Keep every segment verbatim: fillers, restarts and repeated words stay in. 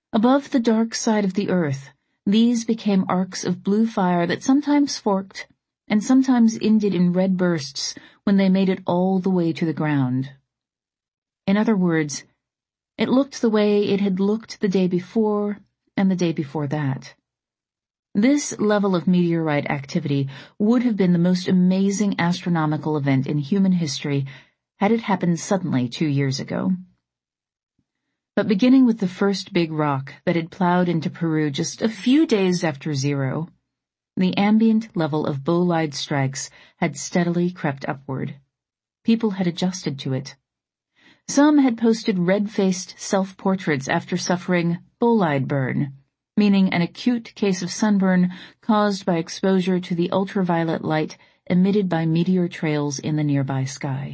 Above the dark side of the earth, these became arcs of blue fire that sometimes forked and sometimes ended in red bursts when they made it all the way to the ground. In other words, it looked the way it had looked the day before and the day before that. This level of meteorite activity would have been the most amazing astronomical event in human history had it happened suddenly two years ago. But beginning with the first big rock that had plowed into Peru just a few days after zero, the ambient level of bolide strikes had steadily crept upward. People had adjusted to it. Some had posted red-faced self-portraits after suffering bolide burn, meaning an acute case of sunburn caused by exposure to the ultraviolet light emitted by meteor trails in the nearby sky.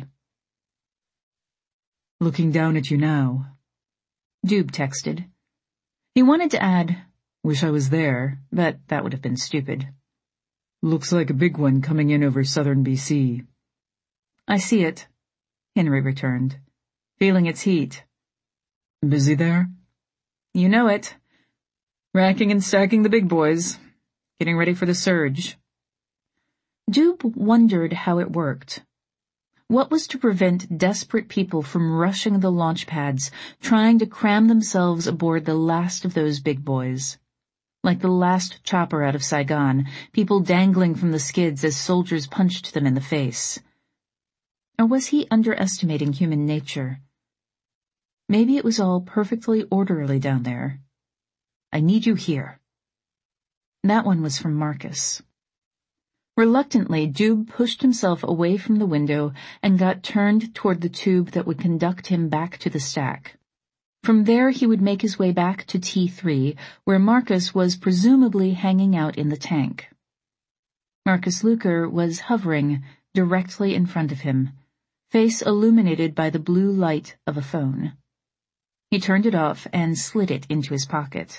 "Looking down at you now," Doob texted. He wanted to add, "Wish I was there," but that would have been stupid. "Looks like a big one coming in over southern B C. "I see it," Henry returned, feeling its heat. "Busy there?" "You know it. Racking and stacking the big boys. Getting ready for the surge." Doob wondered how it worked. What was to prevent desperate people from rushing the launch pads, trying to cram themselves aboard the last of those big boys? Like the last chopper out of Saigon, people dangling from the skids as soldiers punched them in the face. Or was he underestimating human nature? Maybe it was all perfectly orderly down there. "I need you here." That one was from Marcus. Reluctantly, Doob pushed himself away from the window and got turned toward the tube that would conduct him back to the stack. From there he would make his way back to T three, where Marcus was presumably hanging out in the tank. Marcus Luker was hovering directly in front of him, face illuminated by the blue light of a phone. He turned it off and slid it into his pocket.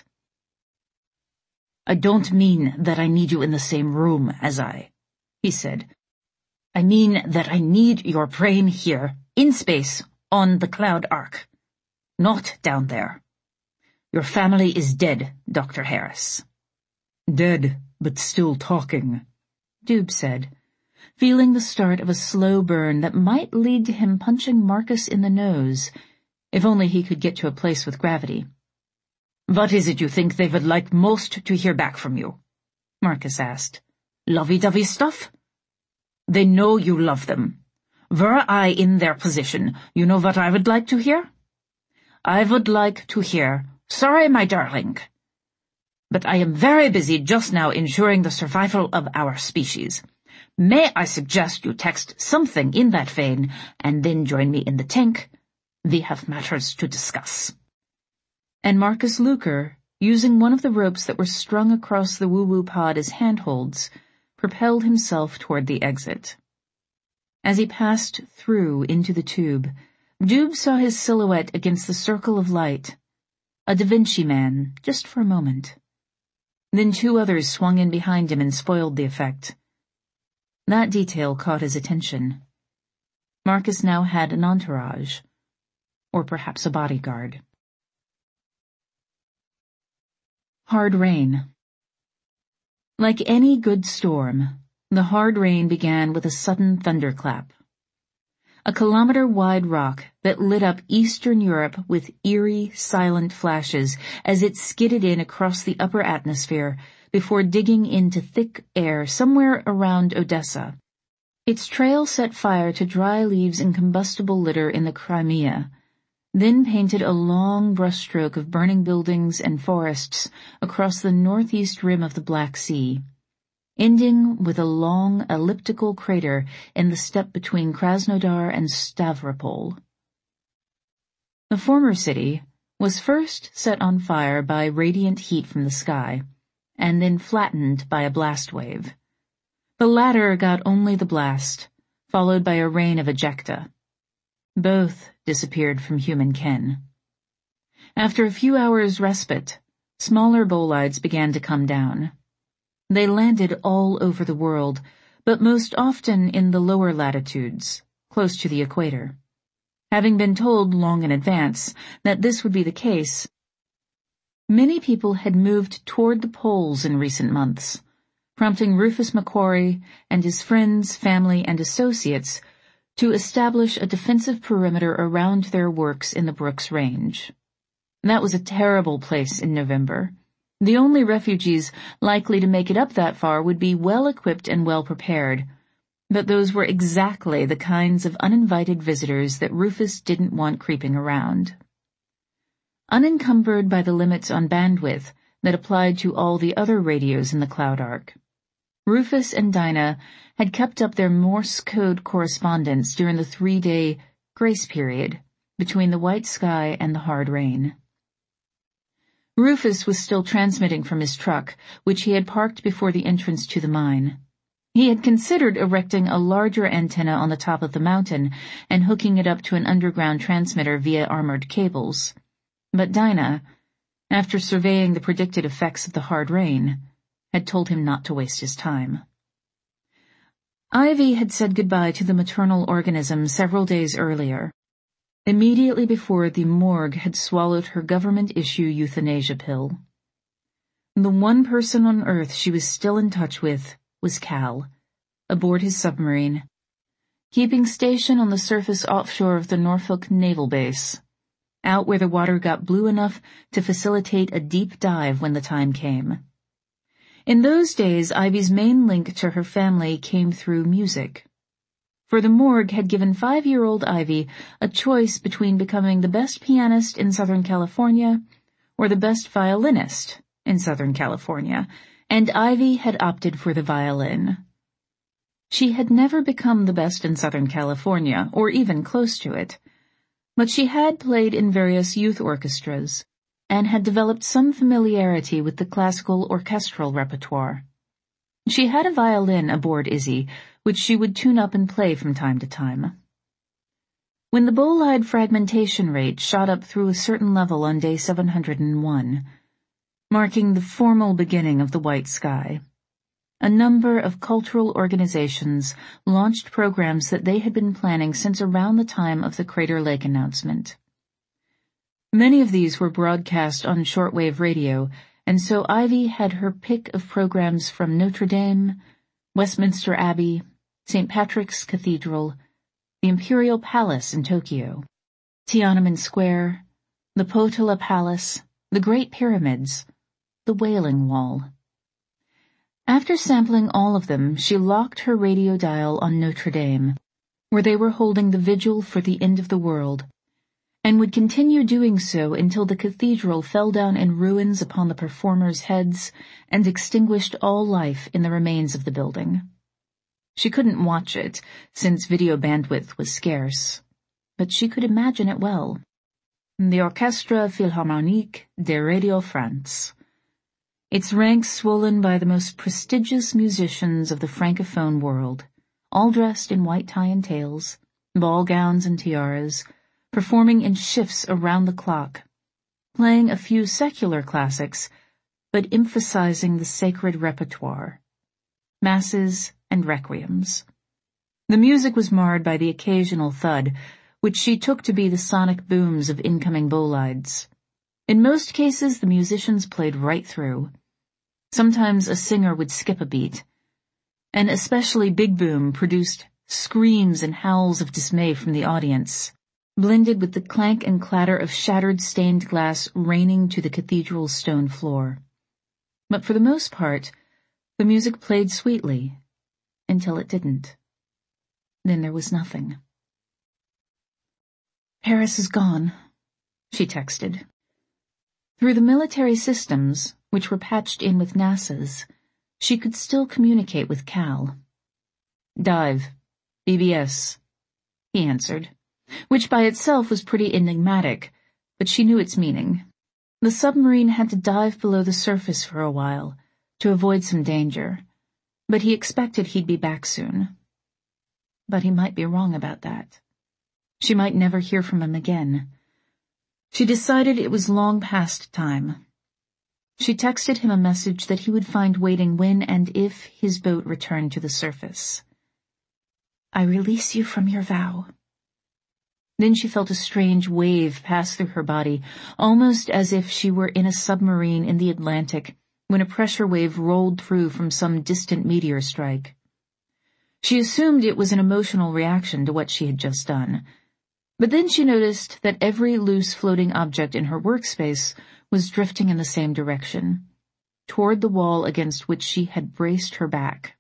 "I don't mean that I need you in the same room as I," he said. "I mean that I need your brain here, in space, on the Cloud Ark. Not down there. Your family is dead, Doctor Harris." "Dead, but still talking," Doob said, feeling the start of a slow burn that might lead to him punching Marcus in the nose, if only he could get to a place with gravity. "What is it you think they would like most to hear back from you?" Marcus asked. "Lovey-dovey stuff? They know you love them. Were I in their position, you know what I would like to hear? I would like to hear, 'Sorry, my darling, but I am very busy just now ensuring the survival of our species. May I suggest you text something in that vein, and then join me in the tank? We have matters to discuss.'" And Marcus Luker, using one of the ropes that were strung across the woo-woo pod as handholds, propelled himself toward the exit. As he passed through into the tube, Doob saw his silhouette against the circle of light, a Da Vinci man, just for a moment. Then two others swung in behind him and spoiled the effect. That detail caught his attention. Marcus now had an entourage, or perhaps a bodyguard. Hard rain. Like any good storm, the hard rain began with a sudden thunderclap. A kilometer-wide rock that lit up Eastern Europe with eerie, silent flashes as it skidded in across the upper atmosphere before digging into thick air somewhere around Odessa. Its trail set fire to dry leaves and combustible litter in the Crimea, then painted a long brushstroke of burning buildings and forests across the northeast rim of the Black Sea, ending with a long elliptical crater in the steppe between Krasnodar and Stavropol. The former city was first set on fire by radiant heat from the sky, and then flattened by a blast wave. The latter got only the blast, followed by a rain of ejecta. Both disappeared from human ken. After a few hours' respite, smaller bolides began to come down. They landed all over the world, but most often in the lower latitudes, close to the equator. Having been told long in advance that this would be the case, Many people had moved toward the poles in recent months, prompting Rufus McQuarrie and his friends, family, and associates to establish a defensive perimeter around their works in the Brooks Range. That was a terrible place in November. The only refugees likely to make it up that far would be well-equipped and well-prepared, but those were exactly the kinds of uninvited visitors that Rufus didn't want creeping around. Unencumbered by the limits on bandwidth that applied to all the other radios in the Cloud Ark, Rufus and Dinah had kept up their Morse code correspondence during the three-day grace period between the white sky and the hard rain. Rufus was still transmitting from his truck, which he had parked before the entrance to the mine. He had considered erecting a larger antenna on the top of the mountain and hooking it up to an underground transmitter via armored cables. But Dinah, after surveying the predicted effects of the hard rain, had told him not to waste his time. Ivy had said goodbye to the maternal organism several days earlier, immediately before the morgue had swallowed her government-issue euthanasia pill. The one person on Earth she was still in touch with was Cal, aboard his submarine, keeping station on the surface offshore of the Norfolk Naval Base, out where the water got blue enough to facilitate a deep dive when the time came. In those days, Ivy's main link to her family came through music. For the morgue had given five-year-old Ivy a choice between becoming the best pianist in Southern California or the best violinist in Southern California, and Ivy had opted for the violin. She had never become the best in Southern California, or even close to it, but she had played in various youth orchestras and had developed some familiarity with the classical orchestral repertoire. She had a violin aboard Izzy, which she would tune up and play from time to time. When the bolide fragmentation rate shot up through a certain level on day seven hundred one, marking the formal beginning of the white sky, a number of cultural organizations launched programs that they had been planning since around the time of the Crater Lake announcement. Many of these were broadcast on shortwave radio, and so Ivy had her pick of programs from Notre Dame, Westminster Abbey, Saint Patrick's Cathedral, the Imperial Palace in Tokyo, Tiananmen Square, the Potala Palace, the Great Pyramids, the Wailing Wall. After sampling all of them, she locked her radio dial on Notre Dame, where they were holding the vigil for the end of the world, and would continue doing so until the cathedral fell down in ruins upon the performers' heads and extinguished all life in the remains of the building. She couldn't watch it, since video bandwidth was scarce, but she could imagine it well. The Orchestre Philharmonique de Radio France. Its ranks swollen by the most prestigious musicians of the francophone world, all dressed in white tie and tails, ball gowns and tiaras, performing in shifts around the clock, playing a few secular classics, but emphasizing the sacred repertoire, masses and requiems. The music was marred by the occasional thud, which she took to be the sonic booms of incoming bolides. In most cases, the musicians played right through. Sometimes a singer would skip a beat. An especially big boom produced screams and howls of dismay from the audience, blended with the clank and clatter of shattered stained glass raining to the cathedral's stone floor. But for the most part, the music played sweetly, until it didn't. Then there was nothing. "Paris is gone," she texted. Through the military systems, which were patched in with NASA's, she could still communicate with Cal. "Dive. B B S," he answered, which by itself was pretty enigmatic, but she knew its meaning. The submarine had to dive below the surface for a while, to avoid some danger, but he expected he'd be back soon. But he might be wrong about that. She might never hear from him again. She decided it was long past time. She texted him a message that he would find waiting when and if his boat returned to the surface. "I release you from your vow." Then she felt a strange wave pass through her body, almost as if she were in a submarine in the Atlantic when a pressure wave rolled through from some distant meteor strike. She assumed it was an emotional reaction to what she had just done. But then she noticed that every loose floating object in her workspace was drifting in the same direction, toward the wall against which she had braced her back.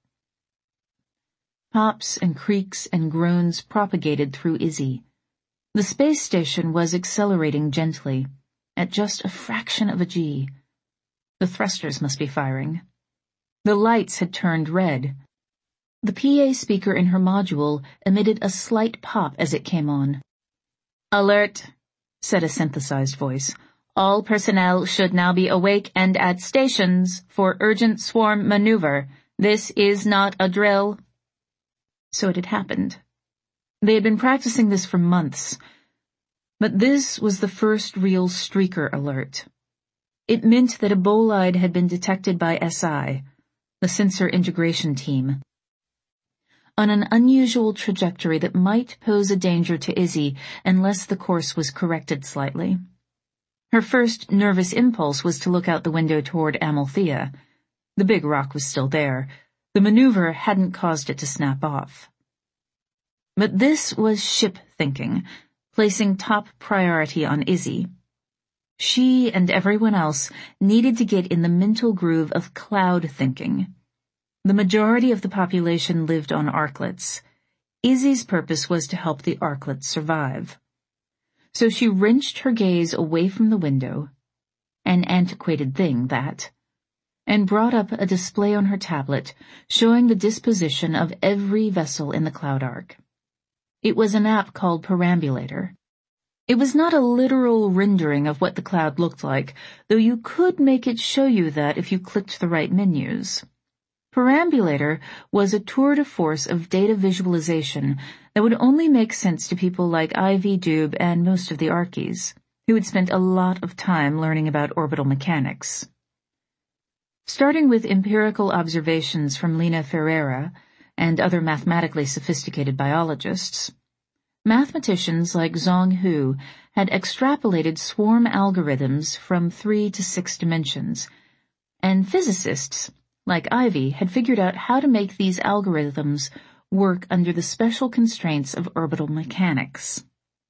Pops and creaks and groans propagated through Izzy. The space station was accelerating gently, at just a fraction of a G. The thrusters must be firing. The lights had turned red. The P A speaker in her module emitted a slight pop as it came on. "Alert," said a synthesized voice. "All personnel should now be awake and at stations for urgent swarm maneuver. This is not a drill." So it had happened. They had been practicing this for months, but this was the first real streaker alert. It meant that a bolide had been detected by S I, the sensor integration team, on an unusual trajectory that might pose a danger to Izzy unless the course was corrected slightly. Her first nervous impulse was to look out the window toward Amalthea. The big rock was still there. The maneuver hadn't caused it to snap off. But this was ship thinking, placing top priority on Izzy. She and everyone else needed to get in the mental groove of cloud thinking. The majority of the population lived on arklets. Izzy's purpose was to help the arklets survive. So she wrenched her gaze away from the window, an antiquated thing, that, and brought up a display on her tablet showing the disposition of every vessel in the Cloud Ark. It was an app called Perambulator. It was not a literal rendering of what the cloud looked like, though you could make it show you that if you clicked the right menus. Perambulator was a tour de force of data visualization that would only make sense to people like Ivy Dube and most of the Arkies, who had spent a lot of time learning about orbital mechanics. Starting with empirical observations from Lina Ferreira and other mathematically sophisticated biologists, mathematicians like Zhong Hu had extrapolated swarm algorithms from three to six dimensions, and physicists like Ivy had figured out how to make these algorithms work under the special constraints of orbital mechanics.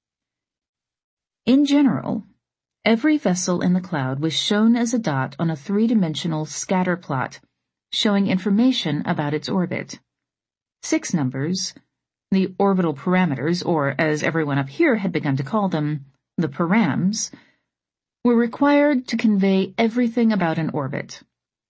In general, every vessel in the cloud was shown as a dot on a three-dimensional scatter plot showing information about its orbit. Six numbers, the orbital parameters, or as everyone up here had begun to call them, the params, were required to convey everything about an orbit.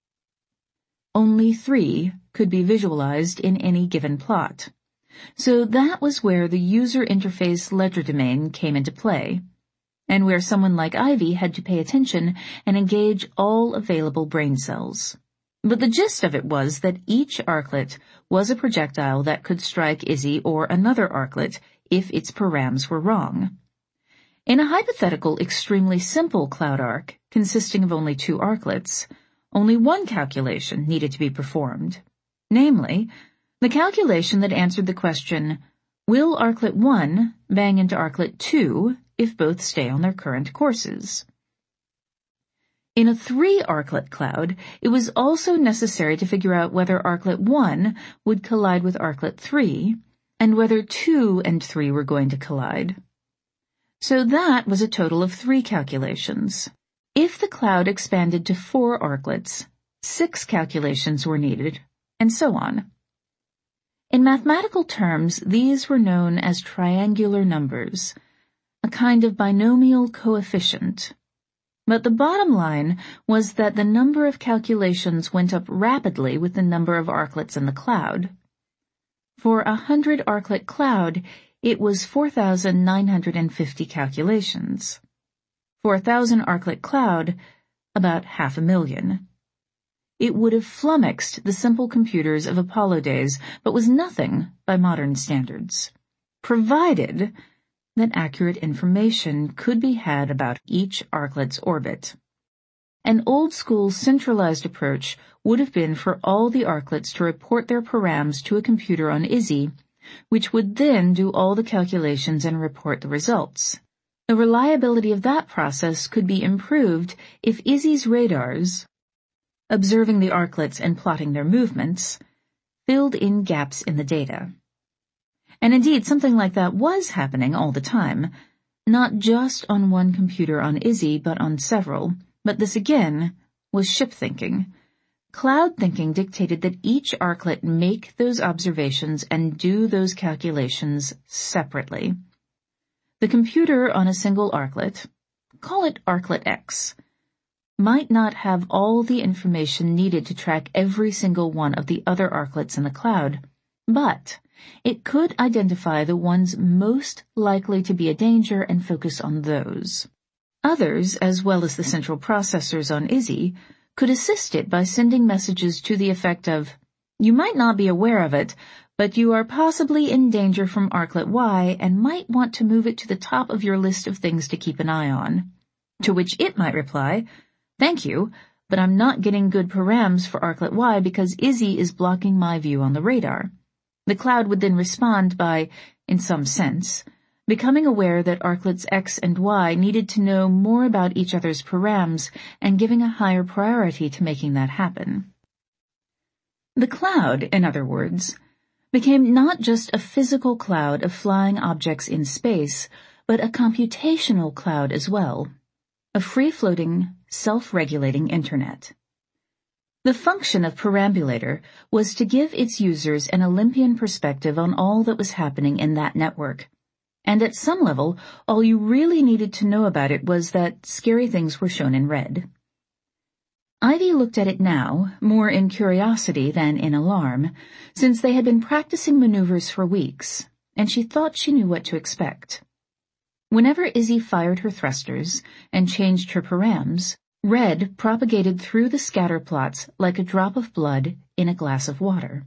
Only three could be visualized in any given plot, so that was where the user interface legerdemain came into play, and where someone like Ivy had to pay attention and engage all available brain cells. But the gist of it was that each arklet was a projectile that could strike Izzy or another arklet if its params were wrong. In a hypothetical, extremely simple Cloud Ark, consisting of only two arklets, only one calculation needed to be performed, namely, the calculation that answered the question, will Arklet one bang into Arklet two if both stay on their current courses? In a three-arklet cloud, it was also necessary to figure out whether Arklet one would collide with Arklet three, and whether two and three were going to collide. So that was a total of three calculations. If the cloud expanded to four arklets, six calculations were needed, and so on. In mathematical terms, these were known as triangular numbers, a kind of binomial coefficient. But the bottom line was that the number of calculations went up rapidly with the number of arklets in the cloud. For a hundred-arklet cloud, it was four thousand nine hundred fifty calculations. For a thousand-arklet cloud, about half a million. It would have flummoxed the simple computers of Apollo days, but was nothing by modern standards, provided that accurate information could be had about each arklet's orbit. An old-school centralized approach would have been for all the arklets to report their params to a computer on Izzy, which would then do all the calculations and report the results. The reliability of that process could be improved if Izzy's radars, observing the arklets and plotting their movements, filled in gaps in the data. And indeed, something like that was happening all the time, not just on one computer on Izzy, but on several. But this again was ship thinking. Cloud thinking dictated that each arklet make those observations and do those calculations separately. The computer on a single arklet, call it Arklet X, might not have all the information needed to track every single one of the other arklets in the cloud, but it could identify the ones most likely to be a danger and focus on those. Others, as well as the central processors on Izzy, could assist it by sending messages to the effect of, "You might not be aware of it, but you are possibly in danger from Arklet Y and might want to move it to the top of your list of things to keep an eye on." To which it might reply, "Thank you, but I'm not getting good params for Arklet Y because Izzy is blocking my view on the radar." The cloud would then respond by, in some sense, becoming aware that Arklets X and Y needed to know more about each other's params and giving a higher priority to making that happen. The cloud, in other words, became not just a physical cloud of flying objects in space, but a computational cloud as well, a free-floating, self-regulating internet. The function of Perambulator was to give its users an Olympian perspective on all that was happening in that network. And at some level, all you really needed to know about it was that scary things were shown in red. Ivy looked at it now, more in curiosity than in alarm, since they had been practicing maneuvers for weeks, and she thought she knew what to expect. Whenever Izzy fired her thrusters and changed her params, red propagated through the scatter plots like a drop of blood in a glass of water.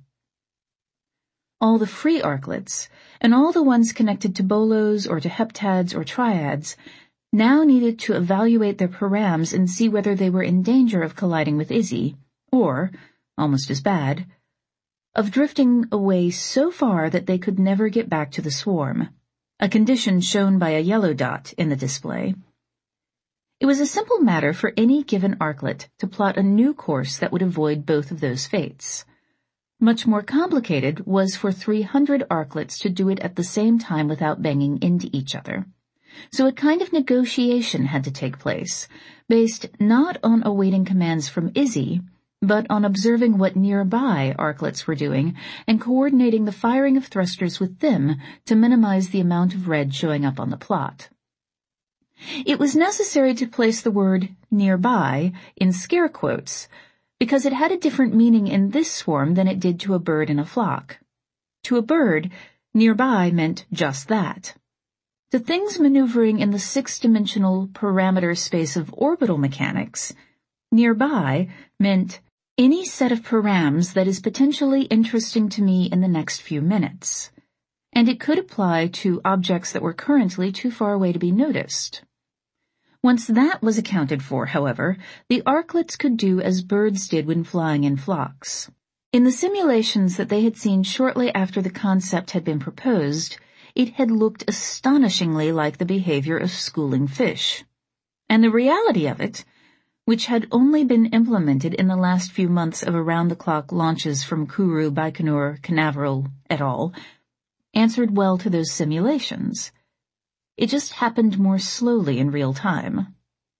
All the free arklets, and all the ones connected to bolos or to heptads or triads, now needed to evaluate their params and see whether they were in danger of colliding with Izzy, or, almost as bad, of drifting away so far that they could never get back to the swarm, a condition shown by a yellow dot in the display. It was a simple matter for any given arklet to plot a new course that would avoid both of those fates. Much more complicated was for three hundred arklets to do it at the same time without banging into each other. So a kind of negotiation had to take place, based not on awaiting commands from Izzy, but on observing what nearby arklets were doing and coordinating the firing of thrusters with them to minimize the amount of red showing up on the plot. It was necessary to place the word nearby in scare quotes, because it had a different meaning in this swarm than it did to a bird in a flock. To a bird, nearby meant just that. To things maneuvering in the six-dimensional parameter space of orbital mechanics, nearby meant any set of params that is potentially interesting to me in the next few minutes, and it could apply to objects that were currently too far away to be noticed. Once that was accounted for, however, the arklets could do as birds did when flying in flocks. In the simulations that they had seen shortly after the concept had been proposed, it had looked astonishingly like the behavior of schooling fish. And the reality of it, which had only been implemented in the last few months of around-the-clock launches from Kourou, Baikonur, Canaveral, et al., answered well to those simulations. It just happened more slowly in real time.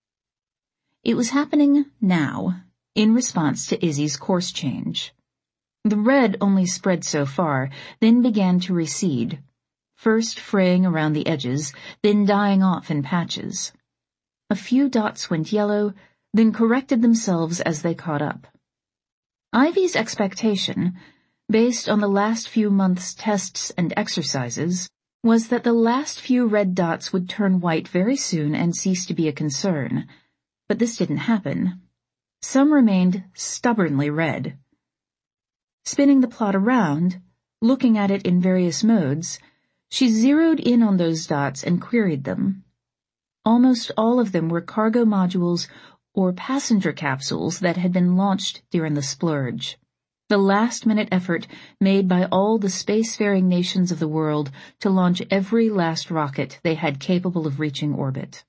It was happening now, in response to Izzy's course change. The red only spread so far, then began to recede, first fraying around the edges, then dying off in patches. A few dots went yellow, then corrected themselves as they caught up. Ivy's expectation, based on the last few months' tests and exercises, was that the last few red dots would turn white very soon and cease to be a concern. But this didn't happen. Some remained stubbornly red. Spinning the plot around, looking at it in various modes, she zeroed in on those dots and queried them. Almost all of them were cargo modules or passenger capsules that had been launched during the splurge. the last-minute effort made by all the spacefaring nations of the world to launch every last rocket they had capable of reaching orbit.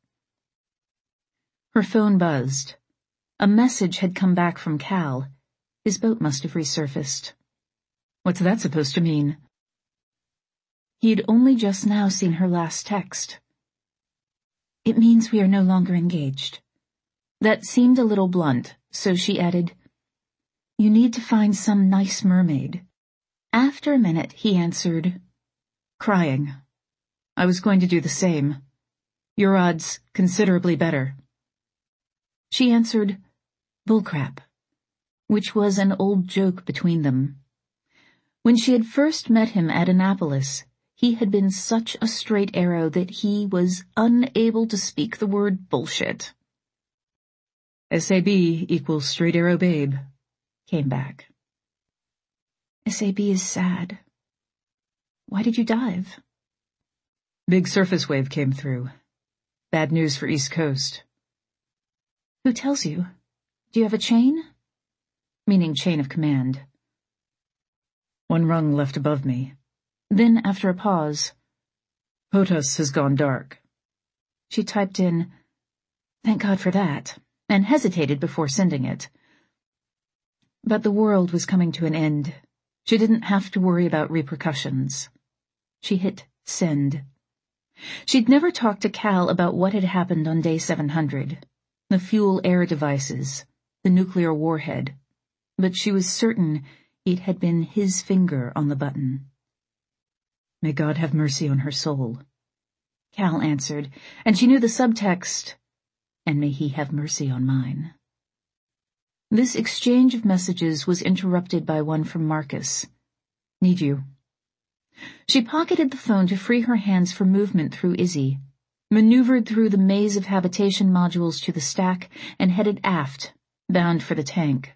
Her phone buzzed. A message had come back from Cal. His boat must have resurfaced. What's that supposed to mean? He'd only just now seen her last text. It means we are no longer engaged. That seemed a little blunt, so she added, You need to find some nice mermaid. After a minute, he answered, Crying. I was going to do the same. Your odds considerably better. She answered, Bullcrap, which was an old joke between them. When she had first met him at Annapolis, he had been such a straight arrow that he was unable to speak the word bullshit. S A B equals straight arrow babe, came back. S A B is sad. Why did you dive? Big surface wave came through. Bad news for East Coast. Who tells you? Do you have a chain? Meaning chain of command. One rung left above me. Then, after a pause, POTUS has gone dark. She typed in, Thank God for that, and hesitated before sending it. But the world was coming to an end. She didn't have to worry about repercussions. She hit send. She'd never talked to Cal about what had happened on day seven hundred, the fuel-air devices, the nuclear warhead, but she was certain it had been his finger on the button. May God have mercy on her soul, Cal answered, and she knew the subtext, and may he have mercy on mine. This exchange of messages was interrupted by one from Marcus. Need you. She pocketed the phone to free her hands for movement through Izzy, maneuvered through the maze of habitation modules to the stack, and headed aft, bound for the tank.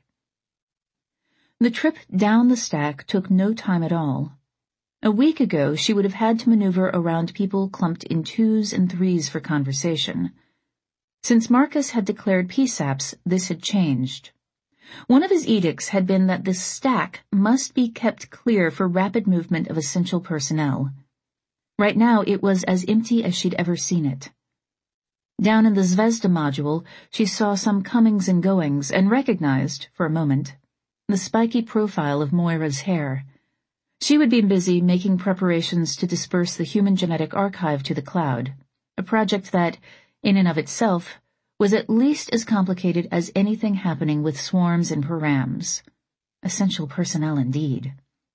The trip down the stack took no time at all. A week ago, she would have had to maneuver around people clumped in twos and threes for conversation. Since Marcus had declared P SAPs, this had changed. One of his edicts had been that this stack must be kept clear for rapid movement of essential personnel. Right now, it was as empty as she'd ever seen it. Down in the Zvezda module, she saw some comings and goings and recognized, for a moment, the spiky profile of Moira's hair. She would be busy making preparations to disperse the human genetic archive to the cloud, a project that, in and of itself, was at least as complicated as anything happening with swarms and params. Essential personnel indeed.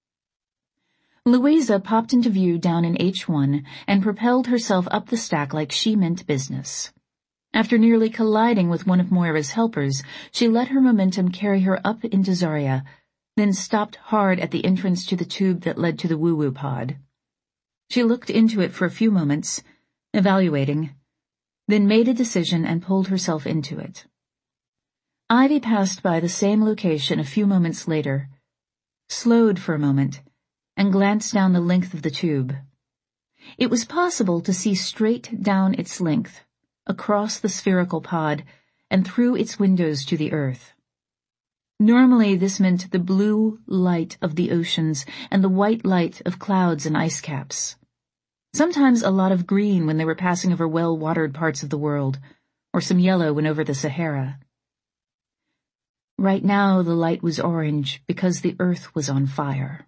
Louisa popped into view down in H one and propelled herself up the stack like she meant business. After nearly colliding with one of Moira's helpers, she let her momentum carry her up into Zarya, then stopped hard at the entrance to the tube that led to the woo-woo pod. She looked into it for a few moments, evaluating, then made a decision and pulled herself into it. Ivy passed by the same location a few moments later, slowed for a moment, and glanced down the length of the tube. It was possible to see straight down its length, across the spherical pod, and through its windows to the earth. Normally this meant the blue light of the oceans and the white light of clouds and ice caps. Sometimes a lot of green when they were passing over well-watered parts of the world, or some yellow when over the Sahara. Right now the light was orange because the earth was on fire.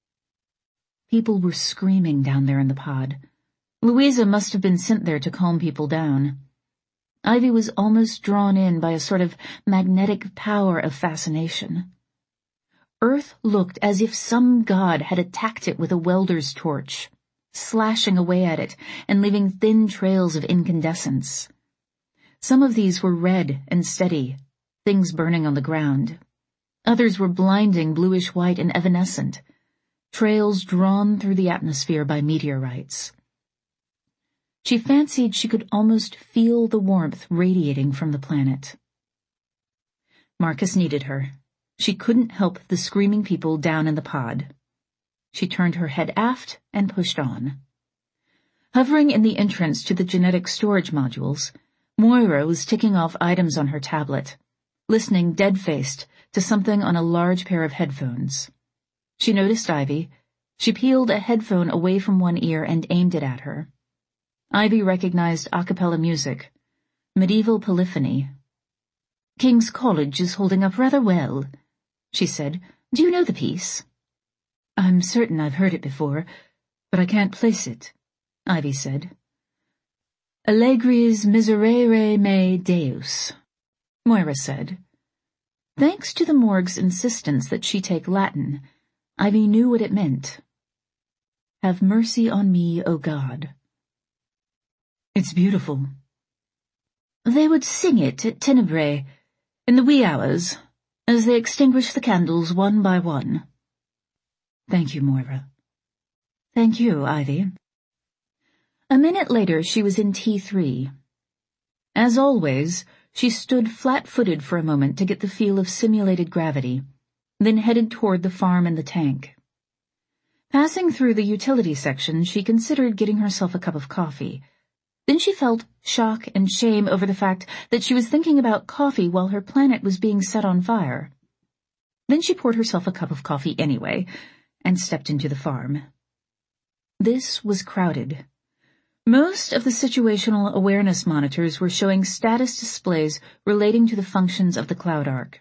People were screaming down there in the pod. Louisa must have been sent there to calm people down. Ivy was almost drawn in by a sort of magnetic power of fascination. Earth looked as if some god had attacked it with a welder's torch, slashing away at it and leaving thin trails of incandescence. Some of these were red and steady, things burning on the ground. Others were blinding bluish-white and evanescent, trails drawn through the atmosphere by meteorites. She fancied she could almost feel the warmth radiating from the planet. Marcus needed her. She couldn't help the screaming people down in the pod. She turned her head aft and pushed on. Hovering in the entrance to the genetic storage modules, Moira was ticking off items on her tablet, listening dead-faced to something on a large pair of headphones. She noticed Ivy. She peeled a headphone away from one ear and aimed it at her. Ivy recognized a cappella music, medieval polyphony. "King's College is holding up rather well," she said. "Do you know the piece?" "I'm certain I've heard it before, but I can't place it," Ivy said. "Allegri's Miserere me Deus," Moira said. Thanks to the morgue's insistence that she take Latin, Ivy knew what it meant. "Have mercy on me, O God." "It's beautiful." They would sing it at Tenebrae, in the wee hours, as they extinguished the candles one by one. "Thank you, Moira." "Thank you, Ivy." A minute later she was in T three. As always, she stood flat-footed for a moment to get the feel of simulated gravity, then headed toward the farm and the tank. Passing through the utility section, she considered getting herself a cup of coffee. Then she felt shock and shame over the fact that she was thinking about coffee while her planet was being set on fire. Then she poured herself a cup of coffee anyway, and stepped into the farm. This was crowded. Most of the situational awareness monitors were showing status displays relating to the functions of the Cloud Ark.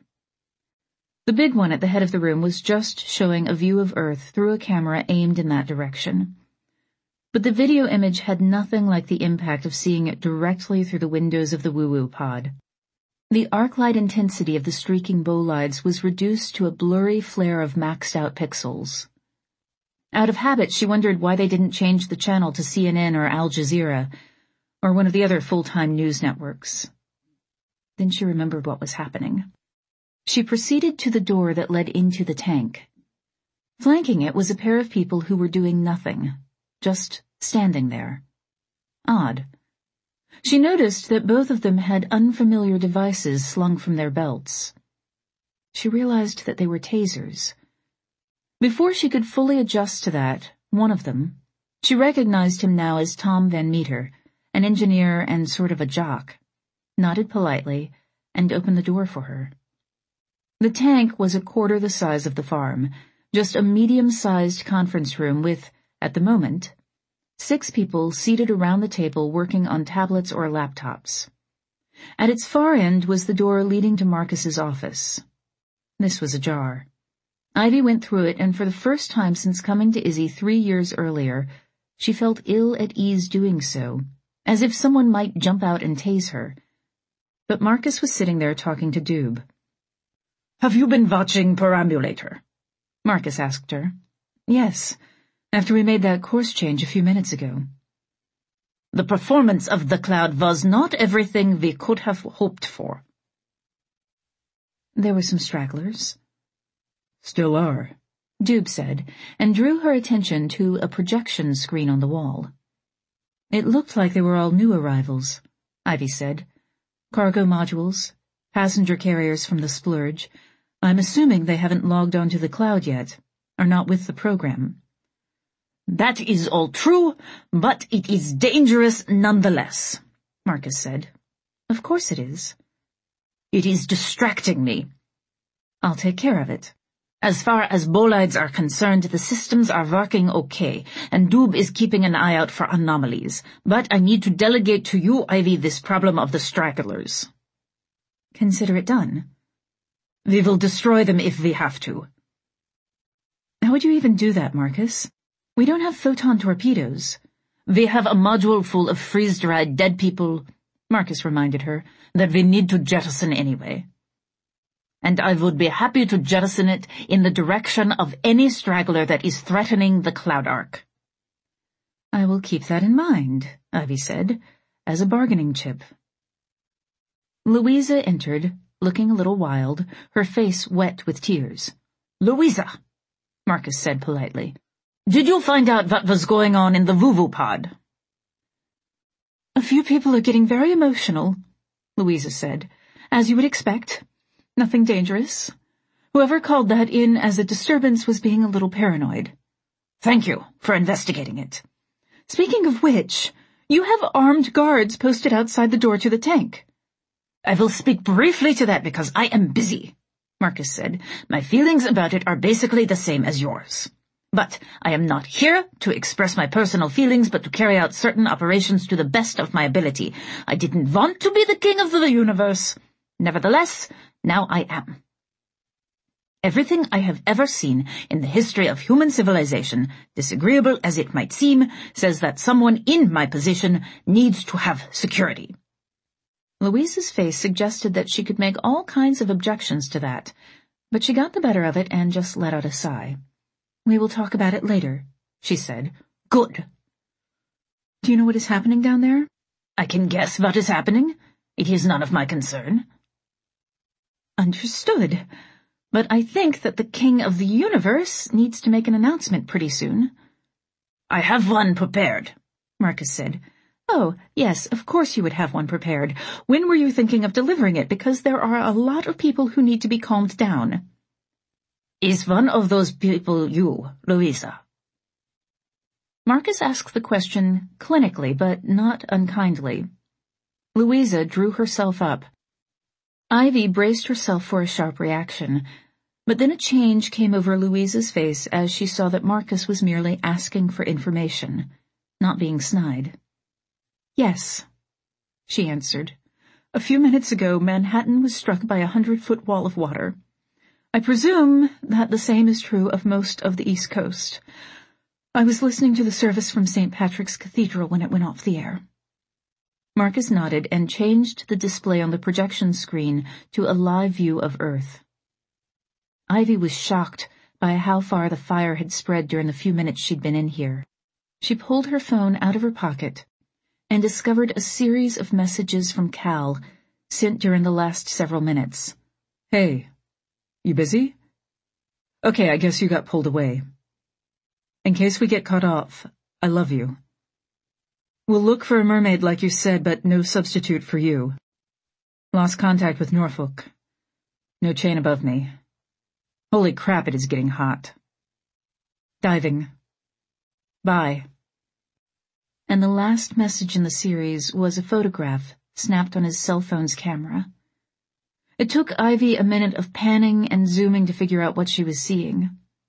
The big one at the head of the room was just showing a view of Earth through a camera aimed in that direction. But the video image had nothing like the impact of seeing it directly through the windows of the woo-woo pod. The arc light intensity of the streaking bolides was reduced to a blurry flare of maxed-out pixels. Out of habit, she wondered why they didn't change the channel to C N N or Al Jazeera, or one of the other full-time news networks. Then she remembered what was happening. She proceeded to the door that led into the tank. Flanking it was a pair of people who were doing nothing, just standing there. Odd. She noticed that both of them had unfamiliar devices slung from their belts. She realized that they were tasers. Before she could fully adjust to that, one of them, she recognized him now as Tom Van Meter, an engineer and sort of a jock, nodded politely, and opened the door for her. The tank was a quarter the size of the farm, just a medium-sized conference room with, at the moment, six people seated around the table working on tablets or laptops. At its far end was the door leading to Marcus's office. This was ajar. Ivy went through it, and for the first time since coming to Izzy three years earlier, she felt ill at ease doing so, as if someone might jump out and tase her. But Marcus was sitting there talking to Doob. "Have you been watching Perambulator?" Marcus asked her. "Yes, after we made that course change a few minutes ago." "The performance of the Cloud was not everything we could have hoped for." "There were some stragglers." "Still are," Doob said, and drew her attention to a projection screen on the wall. "It looked like they were all new arrivals," Ivy said. "Cargo modules, passenger carriers from the Splurge. I'm assuming they haven't logged onto the Cloud yet, are not with the program." "That is all true, but it is dangerous nonetheless," Marcus said. "Of course it is." "It is distracting me." "I'll take care of it." "As far as bolides are concerned, the systems are working okay, and Doob is keeping an eye out for anomalies. But I need to delegate to you, Ivy, this problem of the stragglers." "Consider it done." "We will destroy them if we have to." "How would you even do that, Marcus? We don't have photon torpedoes." "We have a module full of freeze-dried dead people," Marcus reminded her, "that we need to jettison anyway. And I would be happy to jettison it in the direction of any straggler that is threatening the Cloud Ark." "I will keep that in mind," Ivy said, as a bargaining chip. Louisa entered, looking a little wild, her face wet with tears. "Louisa," Marcus said politely, "did you find out what was going on in the woo-woo pod?" "A few people are getting very emotional," Louisa said, "as you would expect. Nothing dangerous. Whoever called that in as a disturbance was being a little paranoid." "Thank you for investigating it." "Speaking of which, you have armed guards posted outside the door to the tank." "I will speak briefly to that because I am busy," Marcus said. My feelings about it are basically the same as yours. But I am not here to express my personal feelings, but to carry out certain operations to the best of my ability. I didn't want to be the king of the universe. Nevertheless, now I am. Everything I have ever seen in the history of human civilization, disagreeable as it might seem, says that someone in my position needs to have security. Louisa's face suggested that she could make all kinds of objections to that, but she got the better of it and just let out a sigh. We will talk about it later, she said. Good. Do you know what is happening down there? I can guess what is happening. It is none of my concern. Understood. But I think that the king of the universe needs to make an announcement pretty soon. I have one prepared, Marcus said. Oh, yes, of course you would have one prepared. When were you thinking of delivering it? Because there are a lot of people who need to be calmed down. Is one of those people you, Louisa? Marcus asked the question clinically, but not unkindly. Louisa drew herself up. Ivy braced herself for a sharp reaction, but then a change came over Louisa's face as she saw that Marcus was merely asking for information, not being snide. Yes, she answered. A few minutes ago, Manhattan was struck by a hundred-foot wall of water. I presume that the same is true of most of the East Coast. I was listening to the service from Saint Patrick's Cathedral when it went off the air. Marcus nodded and changed the display on the projection screen to a live view of Earth. Ivy was shocked by how far the fire had spread during the few minutes she'd been in here. She pulled her phone out of her pocket and discovered a series of messages from Cal sent during the last several minutes. Hey, you busy? Okay, I guess you got pulled away. In case we get cut off, I love you. We'll look for a mermaid like you said, but no substitute for you. Lost contact with Norfolk. No chain above me. Holy crap, it is getting hot. Diving. Bye. And the last message in the series was a photograph snapped on his cell phone's camera. It took Ivy a minute of panning and zooming to figure out what she was seeing.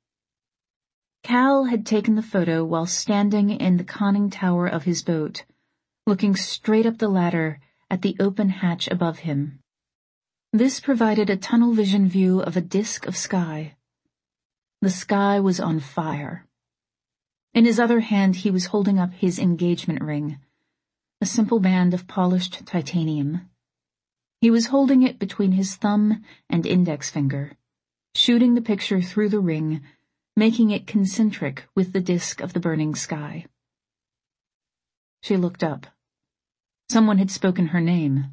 Cal had taken the photo while standing in the conning tower of his boat, looking straight up the ladder at the open hatch above him. This provided a tunnel vision view of a disk of sky. The sky was on fire. In his other hand he was holding up his engagement ring, a simple band of polished titanium. He was holding it between his thumb and index finger, shooting the picture through the ring, making it concentric with the disk of the burning sky. She looked up. Someone had spoken her name.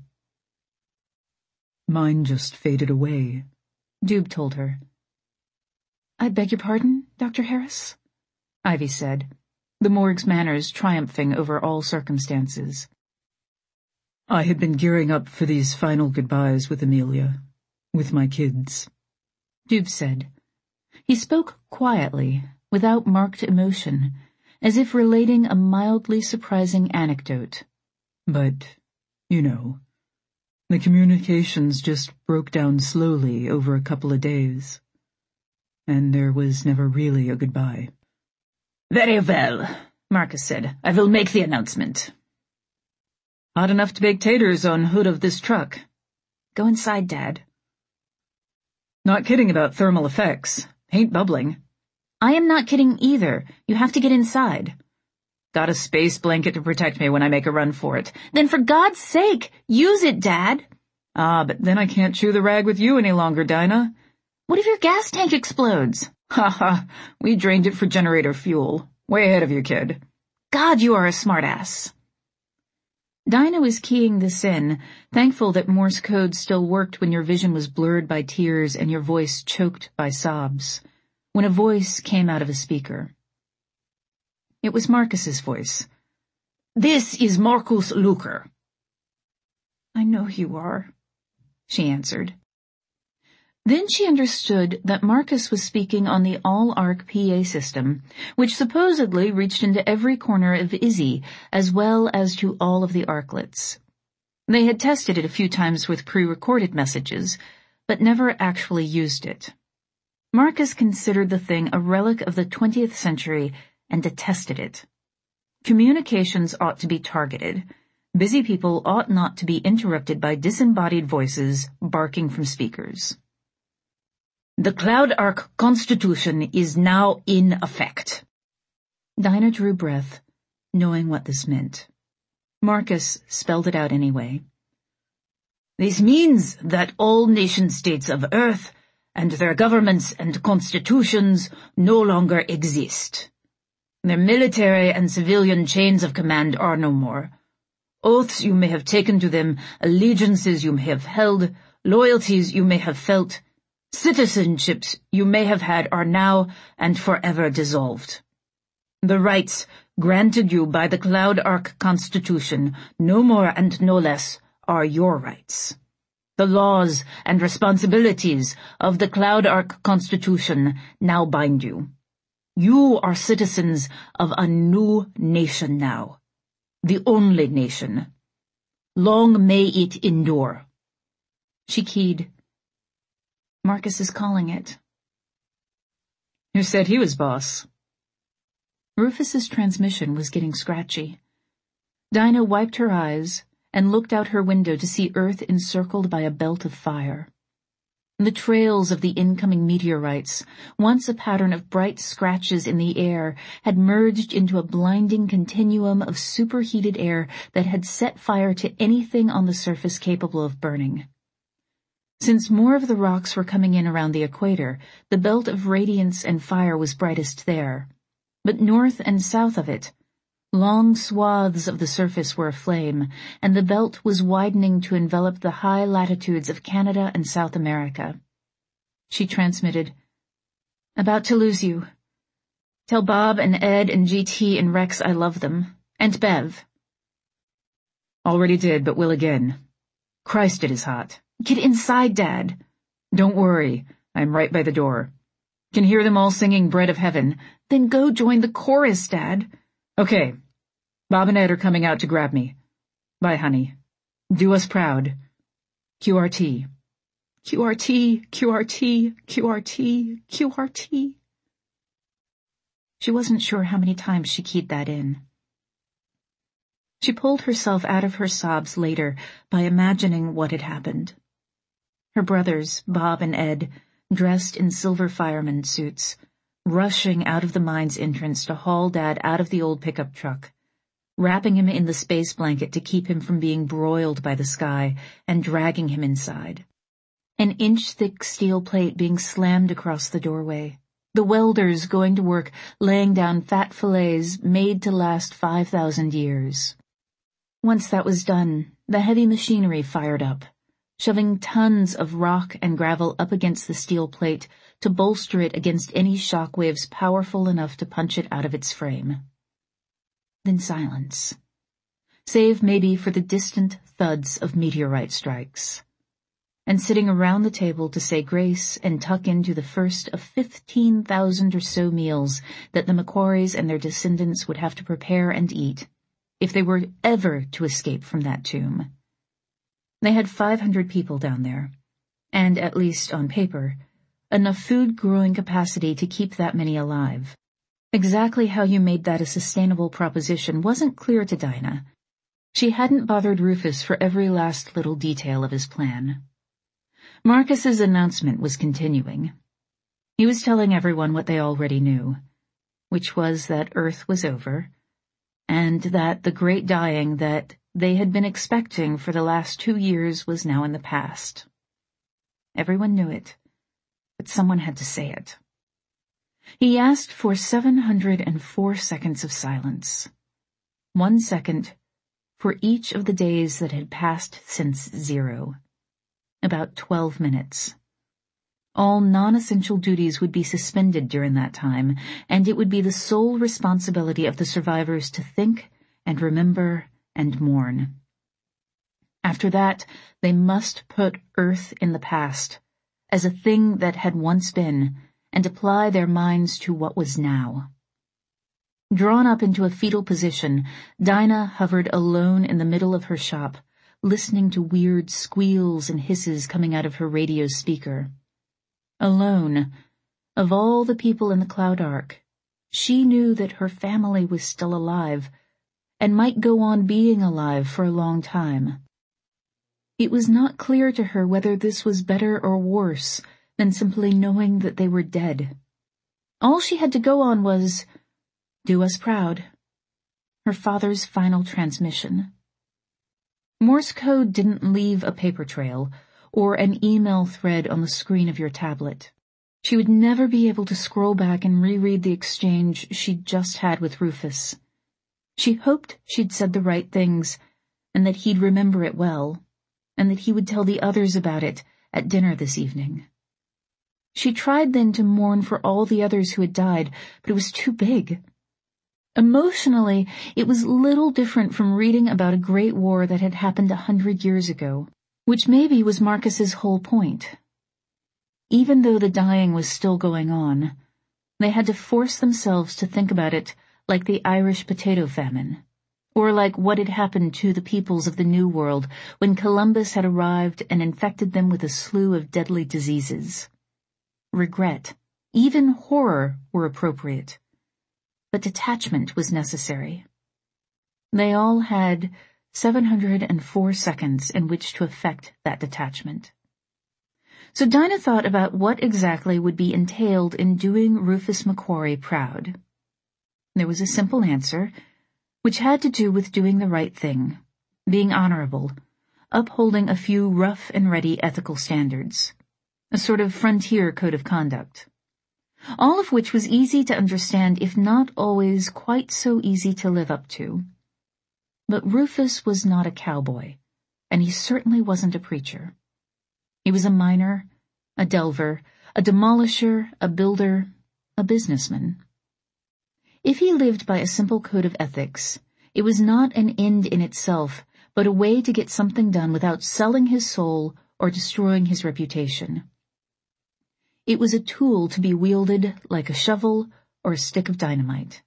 Mine just faded away, Doob told her. I beg your pardon, Doctor Harris? Ivy said, the morgue's manners triumphing over all circumstances. I had been gearing up for these final goodbyes with Amelia, with my kids, Doob said. He spoke quietly, without marked emotion, as if relating a mildly surprising anecdote. But, you know, the communications just broke down slowly over a couple of days, and there was never really a goodbye. Very well, Marcus said. I will make the announcement. Hot enough to bake taters on hood of this truck. Go inside, Dad. Not kidding about thermal effects. Paint bubbling. I am not kidding either. You have to get inside. Got a space blanket to protect me when I make a run for it. Then for God's sake, use it, Dad. Ah, but then I can't chew the rag with you any longer, Dinah. What if your gas tank explodes? Ha ha, we drained it for generator fuel. Way ahead of you, kid. God, you are a smartass. Dinah was keying this in, thankful that Morse code still worked when your vision was blurred by tears and your voice choked by sobs, when a voice came out of a speaker. It was Marcus's voice. This is Marcus Luker. I know you are, she answered. Then she understood that Marcus was speaking on the all-arc P A system, which supposedly reached into every corner of Izzy, as well as to all of the arklets. They had tested it a few times with pre-recorded messages, but never actually used it. Marcus considered the thing a relic of the twentieth century and detested it. Communications ought to be targeted. Busy people ought not to be interrupted by disembodied voices barking from speakers. The Cloud Ark Constitution is now in effect. Dinah drew breath, knowing what this meant. Marcus spelled it out anyway. This means that all nation-states of Earth and their governments and constitutions no longer exist. Their military and civilian chains of command are no more. Oaths you may have taken to them, allegiances you may have held, loyalties you may have felt, citizenships you may have had are now and forever dissolved. The rights granted you by the Cloud Ark Constitution, no more and no less, are your rights. The laws and responsibilities of the Cloud Ark Constitution now bind you. You are citizens of a new nation now. The only nation. Long may it endure. She keyed. Marcus is calling it. Who said he was boss? Rufus's transmission was getting scratchy. Dinah wiped her eyes and looked out her window to see Earth encircled by a belt of fire. The trails of the incoming meteorites, once a pattern of bright scratches in the air, had merged into a blinding continuum of superheated air that had set fire to anything on the surface capable of burning. Since more of the rocks were coming in around the equator, the belt of radiance and fire was brightest there. But north and south of it, long swaths of the surface were aflame, and the belt was widening to envelop the high latitudes of Canada and South America. She transmitted, About to lose you. Tell Bob and Ed and G T and Rex I love them. And Bev. Already did, but will again. Christ, it is hot. Get inside, Dad. Don't worry, I'm right by the door. Can hear them all singing Bread of Heaven. Then go join the chorus, Dad. Okay. Bob and Ed are coming out to grab me. Bye, honey. Do us proud. Q R T. Q R T, Q R T, Q R T, Q R T. She wasn't sure how many times she keyed that in. She pulled herself out of her sobs later by imagining what had happened. Her brothers, Bob and Ed, dressed in silver fireman suits, rushing out of the mine's entrance to haul Dad out of the old pickup truck, wrapping him in the space blanket to keep him from being broiled by the sky, and dragging him inside. An inch-thick steel plate being slammed across the doorway. The welders going to work laying down fat fillets made to last five thousand years. Once that was done, the heavy machinery fired up, shoving tons of rock and gravel up against the steel plate to bolster it against any shock waves powerful enough to punch it out of its frame. Then silence, save maybe for the distant thuds of meteorite strikes. And sitting around the table to say grace and tuck into the first of fifteen thousand or so meals that the Macquaries and their descendants would have to prepare and eat, if they were ever to escape from that tomb. They had five hundred people down there, and, at least on paper, enough food-growing capacity to keep that many alive. Exactly how you made that a sustainable proposition wasn't clear to Dinah. She hadn't bothered Rufus for every last little detail of his plan. Marcus's announcement was continuing. He was telling everyone what they already knew, which was that Earth was over, and that the great dying that they had been expecting for the last two years was now in the past. Everyone knew it, but someone had to say it. He asked for seven hundred and four seconds of silence. One second for each of the days that had passed since zero. About twelve minutes. All non-essential duties would be suspended during that time, and it would be the sole responsibility of the survivors to think and remember and mourn. After that, they must put Earth in the past, as a thing that had once been, and apply their minds to what was now. Drawn up into a fetal position, Dinah hovered alone in the middle of her shop, listening to weird squeals and hisses coming out of her radio speaker. Alone, of all the people in the Cloud Ark, she knew that her family was still alive, and might go on being alive for a long time. It was not clear to her whether this was better or worse than simply knowing that they were dead. All she had to go on was, "Do us proud." Her father's final transmission. Morse code didn't leave a paper trail or an email thread on the screen of your tablet. She would never be able to scroll back and reread the exchange she'd just had with Rufus. She hoped she'd said the right things, and that he'd remember it well, and that he would tell the others about it at dinner this evening. She tried then to mourn for all the others who had died, but it was too big. Emotionally, it was little different from reading about a great war that had happened a hundred years ago, which maybe was Marcus's whole point. Even though the dying was still going on, they had to force themselves to think about it like the Irish potato famine, or like what had happened to the peoples of the New World when Columbus had arrived and infected them with a slew of deadly diseases. Regret, even horror, were appropriate, but detachment was necessary. They all had seven hundred four seconds in which to effect that detachment. So Dinah thought about what exactly would be entailed in doing Rufus McQuarrie proud. There was a simple answer, which had to do with doing the right thing, being honorable, upholding a few rough and ready ethical standards, a sort of frontier code of conduct. All of which was easy to understand, if not always quite so easy to live up to. But Rufus was not a cowboy, and he certainly wasn't a preacher. He was a miner, a delver, a demolisher, a builder, a businessman. If he lived by a simple code of ethics, it was not an end in itself, but a way to get something done without selling his soul or destroying his reputation. It was a tool to be wielded like a shovel or a stick of dynamite.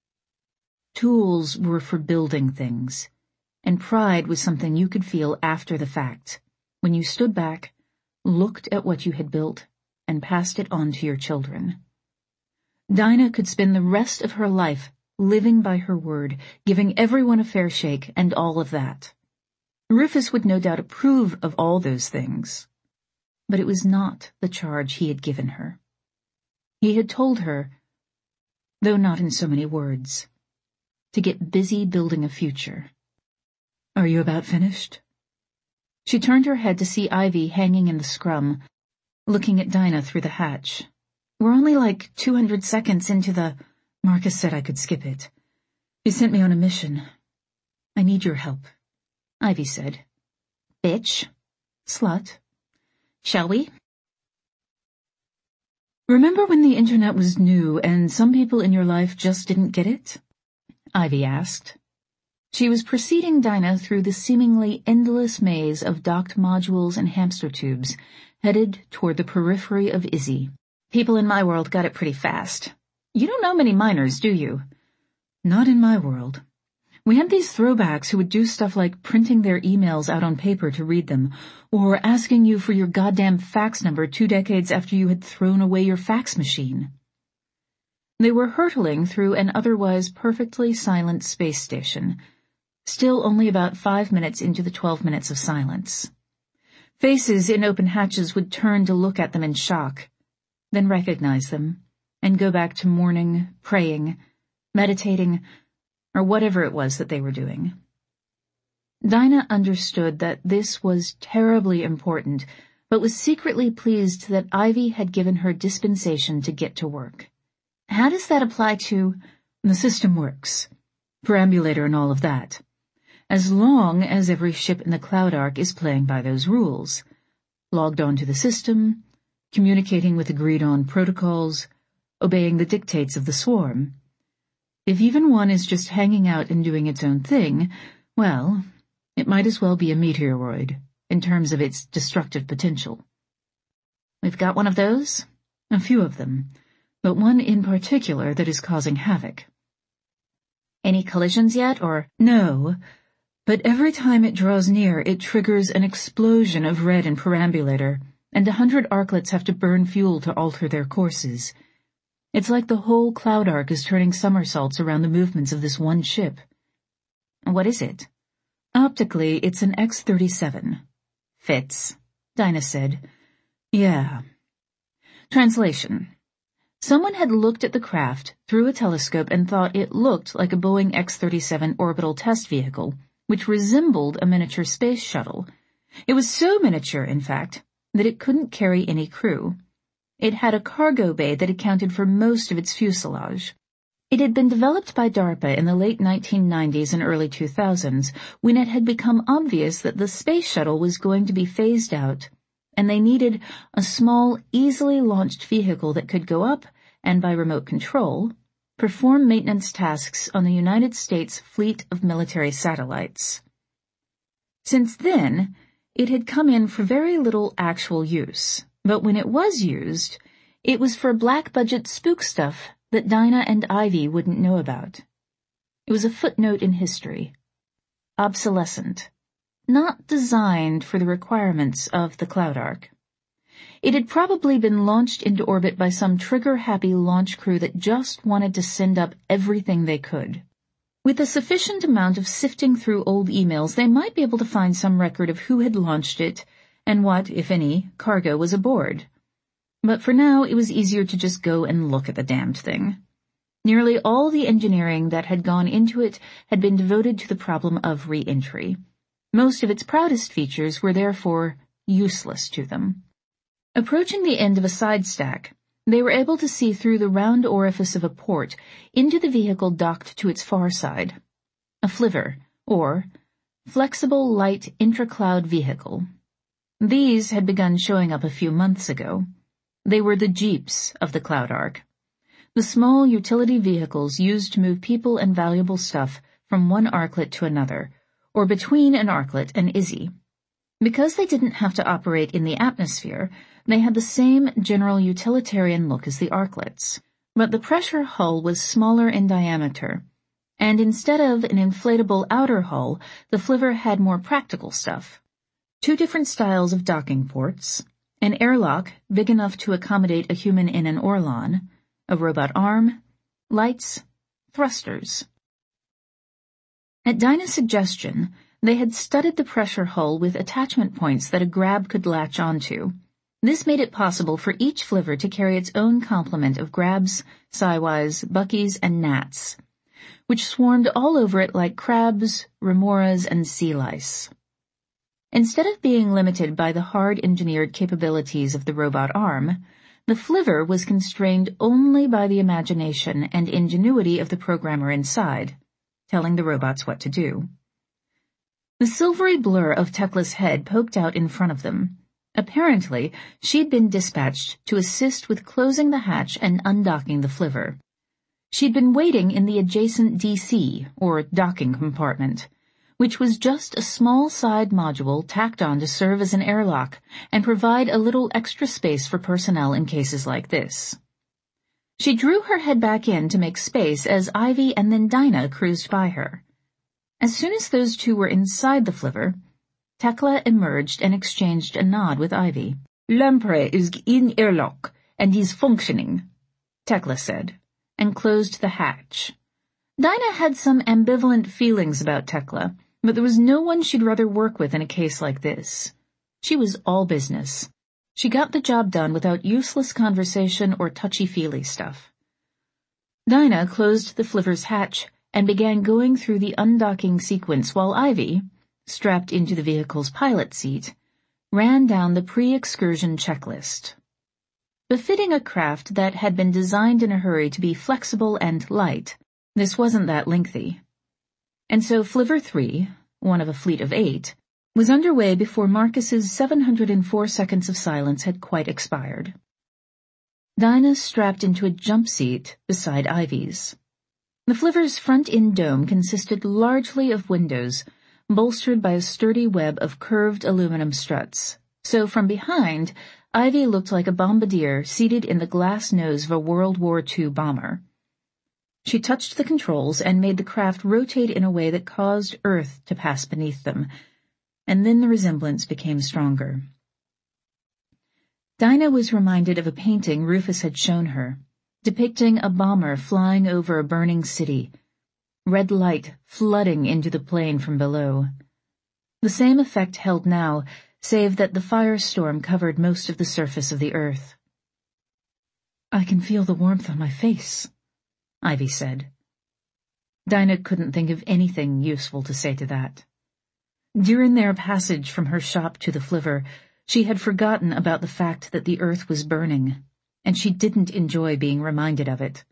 Tools were for building things, and pride was something you could feel after the fact, when you stood back, looked at what you had built, and passed it on to your children. Dinah could spend the rest of her life living by her word, giving everyone a fair shake, and all of that. Rufus would no doubt approve of all those things, but it was not the charge he had given her. He had told her, though not in so many words, to get busy building a future. "Are you about finished?" She turned her head to see Ivy hanging in the scrum, looking at Dinah through the hatch. "We're only like two hundred seconds into the—" "Marcus said I could skip it. He sent me on a mission. I need your help," Ivy said. "Bitch. Slut. Shall we?" "Remember when the internet was new and some people in your life just didn't get it?" Ivy asked. She was preceding Dinah through the seemingly endless maze of docked modules and hamster tubes, headed toward the periphery of Izzy. "People in my world got it pretty fast. You don't know many miners, do you?" "Not in my world. We had these throwbacks who would do stuff like printing their emails out on paper to read them, or asking you for your goddamn fax number two decades after you had thrown away your fax machine." They were hurtling through an otherwise perfectly silent space station, still only about five minutes into the twelve minutes of silence. Faces in open hatches would turn to look at them in shock, then recognize them, and go back to mourning, praying, meditating, or whatever it was that they were doing. Dinah understood that this was terribly important, but was secretly pleased that Ivy had given her dispensation to get to work. "How does that apply to—" "The system works. Perambulator and all of that. As long as every ship in the Cloud Ark is playing by those rules. Logged onto the system, communicating with agreed-on protocols, obeying the dictates of the swarm. If even one is just hanging out and doing its own thing, well, it might as well be a meteoroid, in terms of its destructive potential." "We've got one of those?" "A few of them, but one in particular that is causing havoc." "Any collisions yet, or—" "No, But every time it draws near, it triggers an explosion of red and perambulator, and a hundred arklets have to burn fuel to alter their courses. It's like the whole Cloud Ark is turning somersaults around the movements of this one ship. What is it? Optically, it's an X thirty-seven. Fits, Dinah said. Yeah. Translation. Someone had looked at the craft through a telescope and thought it looked like a Boeing X thirty-seven orbital test vehicle, which resembled a miniature space shuttle. It was so miniature, in fact, that it couldn't carry any crew. It had a cargo bay that accounted for most of its fuselage. It had been developed by DARPA in the late nineteen nineties and early two thousands, when it had become obvious that the space shuttle was going to be phased out, and they needed a small, easily launched vehicle that could go up and, by remote control, perform maintenance tasks on the United States fleet of military satellites. Since then, it had come in for very little actual use, but when it was used, it was for black-budget spook stuff that Dinah and Ivy wouldn't know about. It was a footnote in history. Obsolescent. Not designed for the requirements of the Cloud Ark. It had probably been launched into orbit by some trigger-happy launch crew that just wanted to send up everything they could. With a sufficient amount of sifting through old emails, they might be able to find some record of who had launched it and what, if any, cargo was aboard. But for now, it was easier to just go and look at the damned thing. Nearly all the engineering that had gone into it had been devoted to the problem of re-entry. Most of its proudest features were therefore useless to them. Approaching the end of a side stack, they were able to see through the round orifice of a port into the vehicle docked to its far side. A flivver, or Flexible Light Intracloud Vehicle. These had begun showing up a few months ago. They were the jeeps of the Cloud Ark, the small utility vehicles used to move people and valuable stuff from one arklet to another, or between an arklet and Izzy. Because they didn't have to operate in the atmosphere, they had the same general utilitarian look as the arklets, but the pressure hull was smaller in diameter, and instead of an inflatable outer hull, the flivver had more practical stuff. Two different styles of docking ports, an airlock big enough to accommodate a human in an Orlan, a robot arm, lights, thrusters. At Dinah's suggestion, they had studded the pressure hull with attachment points that a grab could latch onto. This made it possible for each flivver to carry its own complement of grabs, Siwais, buckies, and gnats, which swarmed all over it like crabs, remoras, and sea lice. Instead of being limited by the hard-engineered capabilities of the robot arm, the flivver was constrained only by the imagination and ingenuity of the programmer inside, telling the robots what to do. The silvery blur of Tekla's head poked out in front of them. Apparently, she'd been dispatched to assist with closing the hatch and undocking the flivver. She'd been waiting in the adjacent D C, or docking compartment, which was just a small side module tacked on to serve as an airlock and provide a little extra space for personnel in cases like this. She drew her head back in to make space as Ivy and then Dinah cruised by her. As soon as those two were inside the flivver, Tekla emerged and exchanged a nod with Ivy. "Lamprey is in airlock, and is functioning," Tekla said, and closed the hatch. Dinah had some ambivalent feelings about Tekla, but there was no one she'd rather work with in a case like this. She was all business. She got the job done without useless conversation or touchy-feely stuff. Dinah closed the flivver's hatch and began going through the undocking sequence while Ivy, strapped into the vehicle's pilot seat, ran down the pre-excursion checklist. Befitting a craft that had been designed in a hurry to be flexible and light, this wasn't that lengthy. And so Flivver three, one of a fleet of eight, was underway before Marcus's seven hundred four seconds of silence had quite expired. Dinah strapped into a jump seat beside Ivy's. The flivver's front-end dome consisted largely of windows, bolstered by a sturdy web of curved aluminum struts, so from behind, Ivy looked like a bombardier seated in the glass nose of a World War Two bomber. She touched the controls and made the craft rotate in a way that caused Earth to pass beneath them, and then the resemblance became stronger. Dinah was reminded of a painting Rufus had shown her, depicting a bomber flying over a burning city, red light flooding into the plain from below. The same effect held now, save that the firestorm covered most of the surface of the Earth. "I can feel the warmth on my face," Ivy said. Dinah couldn't think of anything useful to say to that. During their passage from her shop to the flivver, she had forgotten about the fact that the Earth was burning, and she didn't enjoy being reminded of it.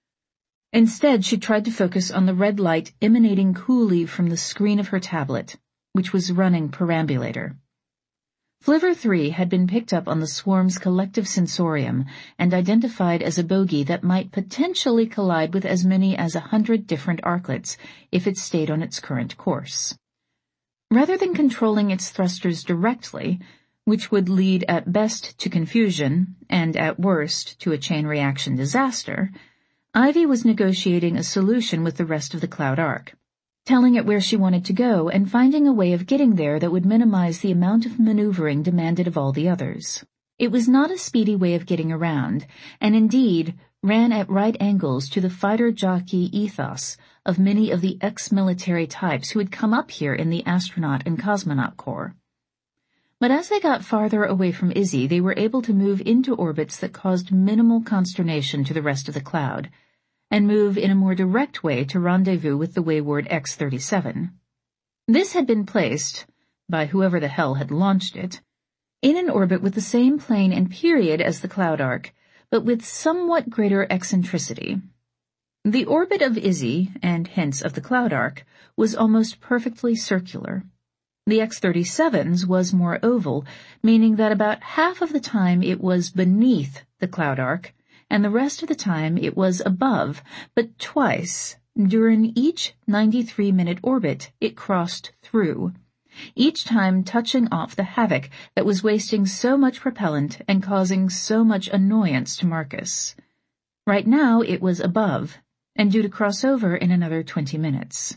Instead, she tried to focus on the red light emanating coolly from the screen of her tablet, which was running Perambulator. Flivver three had been picked up on the swarm's collective sensorium and identified as a bogey that might potentially collide with as many as a hundred different arklets if it stayed on its current course. Rather than controlling its thrusters directly, which would lead at best to confusion and at worst to a chain reaction disaster, Ivy was negotiating a solution with the rest of the Cloud Ark, telling it where she wanted to go and finding a way of getting there that would minimize the amount of maneuvering demanded of all the others. It was not a speedy way of getting around, and indeed ran at right angles to the fighter-jockey ethos of many of the ex-military types who had come up here in the astronaut and cosmonaut corps. But as they got farther away from Izzy, they were able to move into orbits that caused minimal consternation to the rest of the cloud, and move in a more direct way to rendezvous with the wayward X thirty-seven. This had been placed, by whoever the hell had launched it, in an orbit with the same plane and period as the Cloud Ark, but with somewhat greater eccentricity. The orbit of Izzy, and hence of the Cloud Ark, was almost perfectly circular. The X thirty-seven's was more oval, meaning that about half of the time it was beneath the Cloud Ark, and the rest of the time it was above, but twice, during each ninety-three minute orbit, it crossed through, each time touching off the havoc that was wasting so much propellant and causing so much annoyance to Marcus. Right now it was above, and due to cross over in another twenty minutes.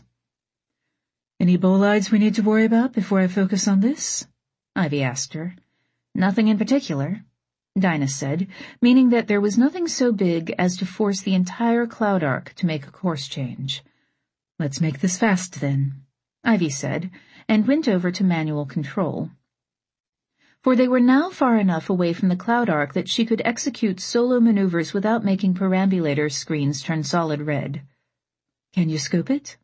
"Any bolides we need to worry about before I focus on this?" Ivy asked her. "Nothing in particular," Dinah said, meaning that there was nothing so big as to force the entire Cloud Ark to make a course change. "Let's make this fast, then," Ivy said, and went over to manual control. For they were now far enough away from the Cloud Ark that she could execute solo maneuvers without making Perambulator screens turn solid red. "Can you scope it?"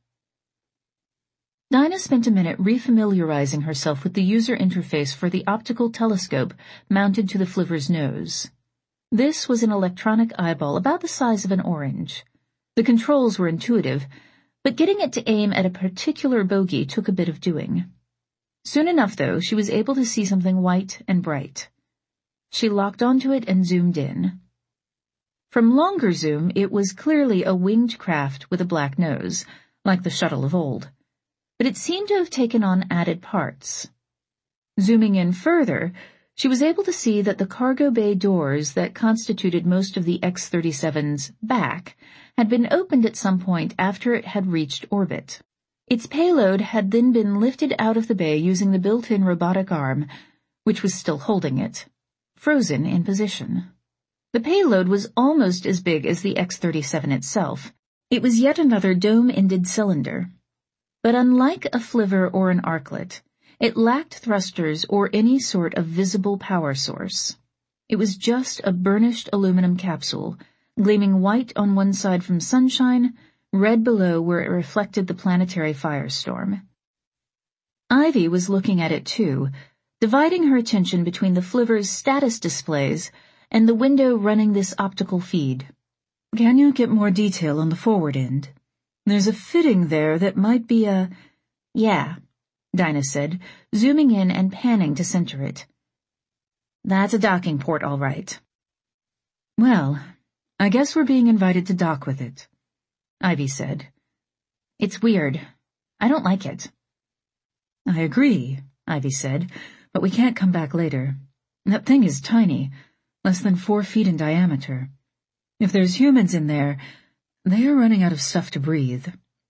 Dinah spent a minute refamiliarizing herself with the user interface for the optical telescope mounted to the flivver's nose. This was an electronic eyeball about the size of an orange. The controls were intuitive, but getting it to aim at a particular bogey took a bit of doing. Soon enough, though, she was able to see something white and bright. She locked onto it and zoomed in. From longer zoom, it was clearly a winged craft with a black nose, like the shuttle of old, but it seemed to have taken on added parts. Zooming in further, she was able to see that the cargo bay doors that constituted most of the X thirty-seven's back had been opened at some point after it had reached orbit. Its payload had then been lifted out of the bay using the built-in robotic arm, which was still holding it, frozen in position. The payload was almost as big as the X thirty-seven itself. It was yet another dome-ended cylinder. But unlike a flivver or an arklet, it lacked thrusters or any sort of visible power source. It was just a burnished aluminum capsule, gleaming white on one side from sunshine, red below where it reflected the planetary firestorm. Ivy was looking at it too, dividing her attention between the flivver's status displays and the window running this optical feed. "Can you get more detail on the forward end? There's a fitting there that might be a—" "Yeah," Dinah said, zooming in and panning to center it. "That's a docking port, all right." "Well, I guess we're being invited to dock with it," Ivy said. "It's weird. I don't like it." "I agree," Ivy said, "but we can't come back later. That thing is tiny, less than four feet in diameter. If there's humans in there, They are running out of stuff to breathe.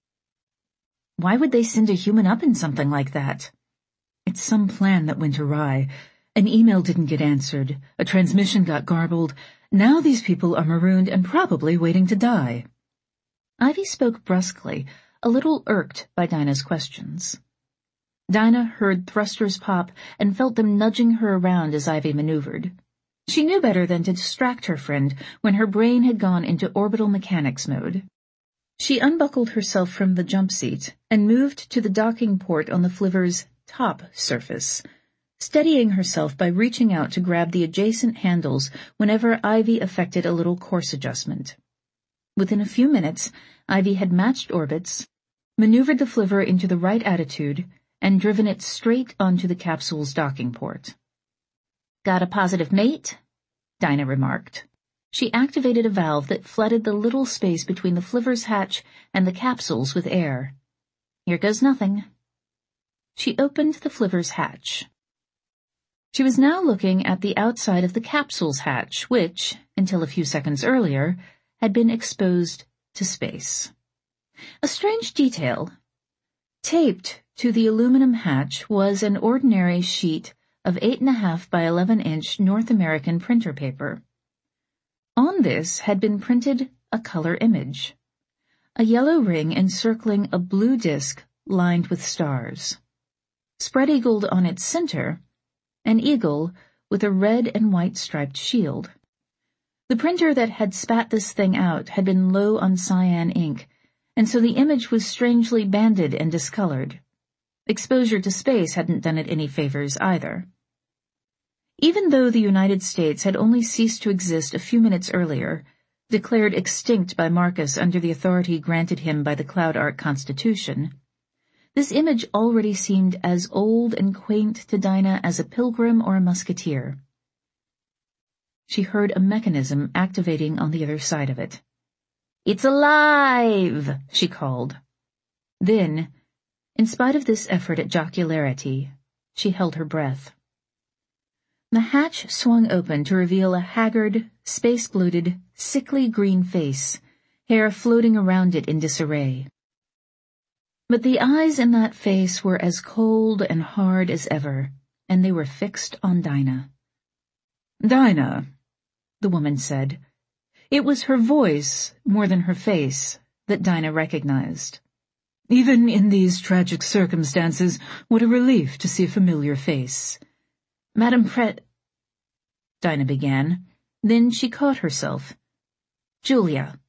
Why would they send a human up in something like that? It's some plan that went awry. An email didn't get answered. A transmission got garbled. Now these people are marooned and probably waiting to die. Ivy spoke brusquely, a little irked by Dinah's questions. Dinah heard thrusters pop and felt them nudging her around as Ivy maneuvered. She knew better than to distract her friend when her brain had gone into orbital mechanics mode. She unbuckled herself from the jump seat and moved to the docking port on the flivver's top surface, steadying herself by reaching out to grab the adjacent handles whenever Ivy effected a little course adjustment. Within a few minutes, Ivy had matched orbits, maneuvered the flivver into the right attitude, and driven it straight onto the capsule's docking port. "Got a positive mate?" Dinah remarked. She activated a valve that flooded the little space between the flivver's hatch and the capsules with air. "Here goes nothing." She opened the flivver's hatch. She was now looking at the outside of the capsule's hatch, which, until a few seconds earlier, had been exposed to space. A strange detail. Taped to the aluminum hatch was an ordinary sheet of eight and a half by eleven inch North American printer paper. On this had been printed a color image, a yellow ring encircling a blue disk lined with stars. Spread-eagled on its center, an eagle with a red and white striped shield. The printer that had spat this thing out had been low on cyan ink, and so the image was strangely banded and discolored. Exposure to space hadn't done it any favors either. Even though the United States had only ceased to exist a few minutes earlier, declared extinct by Marcus under the authority granted him by the Cloud Ark Constitution, this image already seemed as old and quaint to Dinah as a pilgrim or a musketeer. She heard a mechanism activating on the other side of it. "It's alive!" she called. Then, in spite of this effort at jocularity, she held her breath. The hatch swung open to reveal a haggard, space-bloated, sickly green face, hair floating around it in disarray. But the eyes in that face were as cold and hard as ever, and they were fixed on Dinah. "Dinah," the woman said. It was her voice, more than her face, that Dinah recognized. "Even in these tragic circumstances, what a relief to see a familiar face." "Madam Pret—" Dinah began. Then she caught herself. "Julia."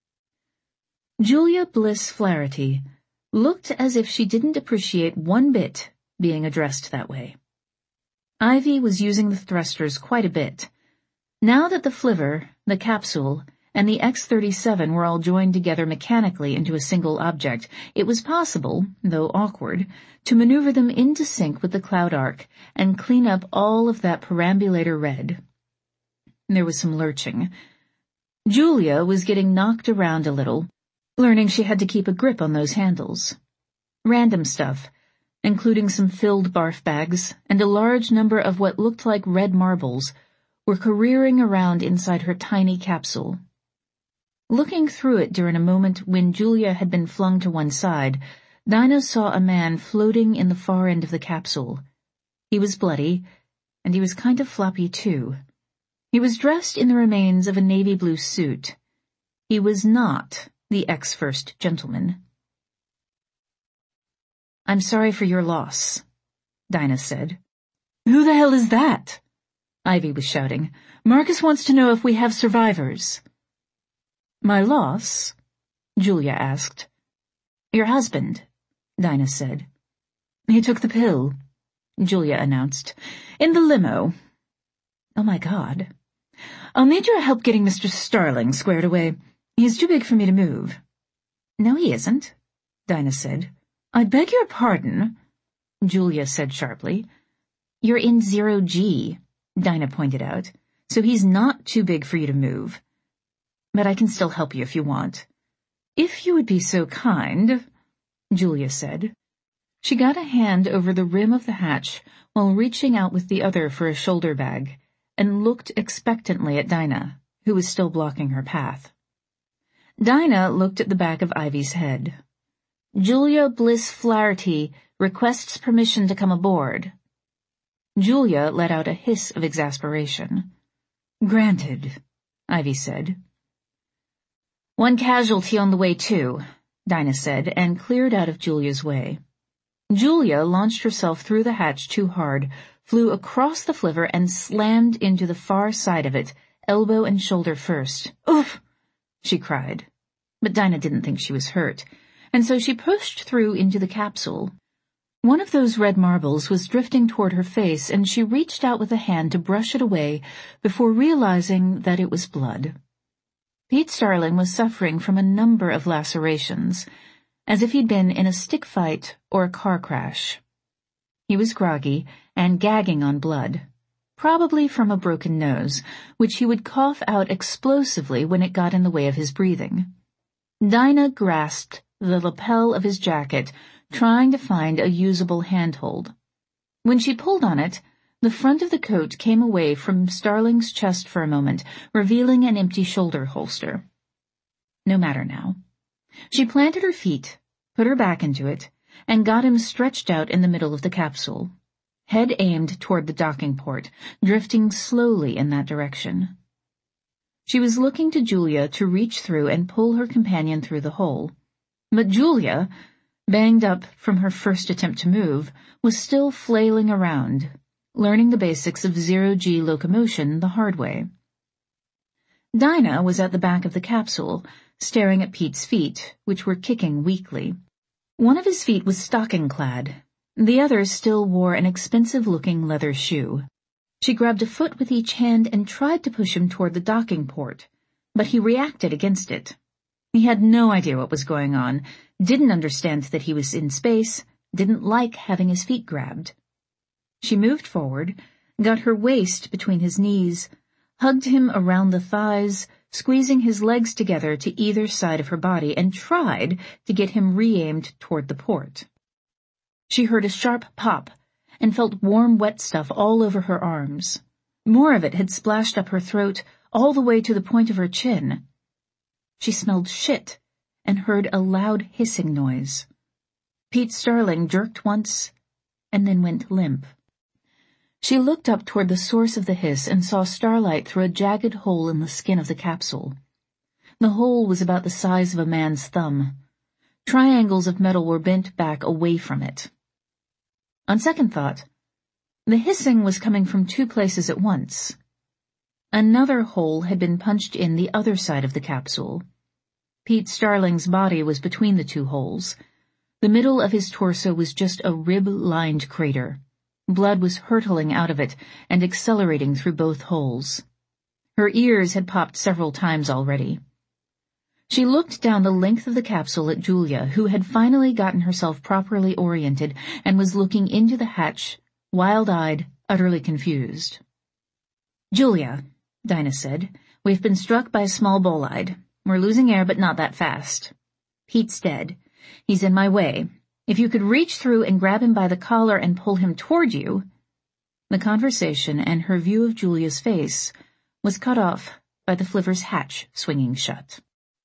Julia Bliss Flaherty looked as if she didn't appreciate one bit being addressed that way. Ivy was using the thrusters quite a bit. Now that the flivver, the capsule, and the X thirty-seven were all joined together mechanically into a single object, it was possible, though awkward, to maneuver them into sync with the Cloud Ark and clean up all of that perambulator red. There was some lurching. Julia was getting knocked around a little, learning she had to keep a grip on those handles. Random stuff, including some filled barf bags and a large number of what looked like red marbles, were careering around inside her tiny capsule. Looking through it during a moment when Julia had been flung to one side, Dinah saw a man floating in the far end of the capsule. He was bloody, and he was kind of floppy too. He was dressed in the remains of a navy blue suit. He was not the ex-first gentleman. "I'm sorry for your loss," Dinah said. "Who the hell is that?" Ivy was shouting. "Marcus wants to know if we have survivors." "My loss?" Julia asked. "Your husband," Dinah said. "He took the pill," Julia announced. "In the limo." "Oh my God. I'll need your help getting Mister Starling squared away. He's too big for me to move." "No, he isn't," Dinah said. "I beg your pardon," Julia said sharply. "You're in zero G, Dinah pointed out, so he's not too big for you to move. But I can still help you if you want." "If you would be so kind," Julia said. She got a hand over the rim of the hatch while reaching out with the other for a shoulder bag, and looked expectantly at Dinah, who was still blocking her path. Dinah looked at the back of Ivy's head. Julia Bliss Flaherty requests permission to come aboard. Julia let out a hiss of exasperation. Granted, Ivy said. One casualty on the way too, Dinah said, and cleared out of Julia's way. Julia launched herself through the hatch too hard, flew across the flivver, and slammed into the far side of it, elbow and shoulder first. Oof! She cried. But Dinah didn't think she was hurt, and so she pushed through into the capsule. One of those red marbles was drifting toward her face, and she reached out with a hand to brush it away before realizing that it was blood. Pete Starling was suffering from a number of lacerations, as if he'd been in a stick fight or a car crash. He was groggy and gagging on blood, probably from a broken nose, which he would cough out explosively when it got in the way of his breathing. Dinah grasped the lapel of his jacket, trying to find a usable handhold. When she pulled on it, the front of the coat came away from Starling's chest for a moment, revealing an empty shoulder holster. No matter now. She planted her feet, put her back into it, and got him stretched out in the middle of the capsule, head aimed toward the docking port, drifting slowly in that direction. She was looking to Julia to reach through and pull her companion through the hole. But Julia, banged up from her first attempt to move, was still flailing around, learning the basics of zero-G locomotion the hard way. Dinah was at the back of the capsule, staring at Pete's feet, which were kicking weakly. One of his feet was stocking-clad. The other still wore an expensive-looking leather shoe. She grabbed a foot with each hand and tried to push him toward the docking port, but he reacted against it. He had no idea what was going on, didn't understand that he was in space, didn't like having his feet grabbed. She moved forward, got her waist between his knees, hugged him around the thighs, squeezing his legs together to either side of her body, and tried to get him re-aimed toward the port. She heard a sharp pop and felt warm, wet stuff all over her arms. More of it had splashed up her throat, all the way to the point of her chin. She smelled shit and heard a loud hissing noise. Pete Starling jerked once and then went limp. She looked up toward the source of the hiss and saw starlight through a jagged hole in the skin of the capsule. The hole was about the size of a man's thumb. Triangles of metal were bent back away from it. On second thought, the hissing was coming from two places at once. Another hole had been punched in the other side of the capsule. Pete Starling's body was between the two holes. The middle of his torso was just a rib-lined crater. Blood was hurtling out of it and accelerating through both holes. Her ears had popped several times already. She looked down the length of the capsule at Julia, who had finally gotten herself properly oriented and was looking into the hatch, wild-eyed, utterly confused. "Julia," Dinah said, "we've been struck by a small bolide. We're losing air, but not that fast. Pete's dead. He's in my way. If you could reach through and grab him by the collar and pull him toward you—" The conversation and her view of Julia's face was cut off by the flivver's hatch swinging shut.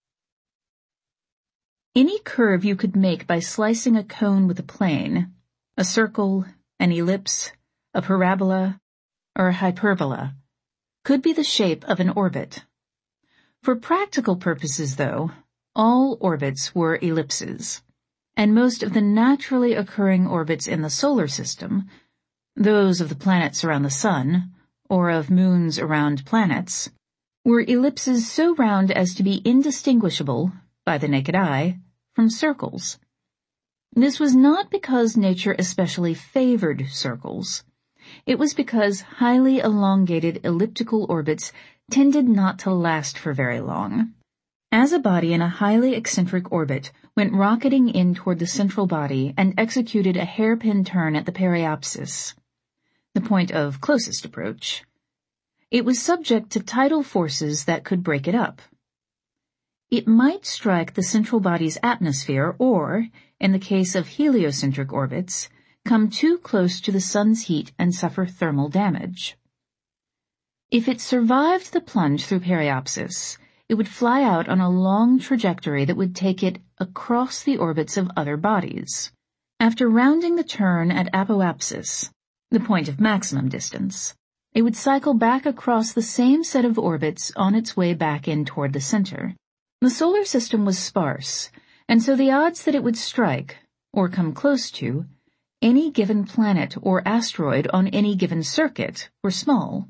Any curve you could make by slicing a cone with a plane, a circle, an ellipse, a parabola, or a hyperbola, could be the shape of an orbit. For practical purposes, though, all orbits were ellipses, and most of the naturally occurring orbits in the solar system, those of the planets around the sun, or of moons around planets, were ellipses so round as to be indistinguishable, by the naked eye, from circles. This was not because nature especially favored circles. It was because highly elongated elliptical orbits tended not to last for very long. As a body in a highly eccentric orbit went rocketing in toward the central body and executed a hairpin turn at the periapsis, the point of closest approach, it was subject to tidal forces that could break it up. It might strike the central body's atmosphere or, in the case of heliocentric orbits, come too close to the sun's heat and suffer thermal damage. If it survived the plunge through periapsis, it would fly out on a long trajectory that would take it across the orbits of other bodies. After rounding the turn at apoapsis, the point of maximum distance, it would cycle back across the same set of orbits on its way back in toward the center. The solar system was sparse, and so the odds that it would strike, or come close to, any given planet or asteroid on any given circuit were small.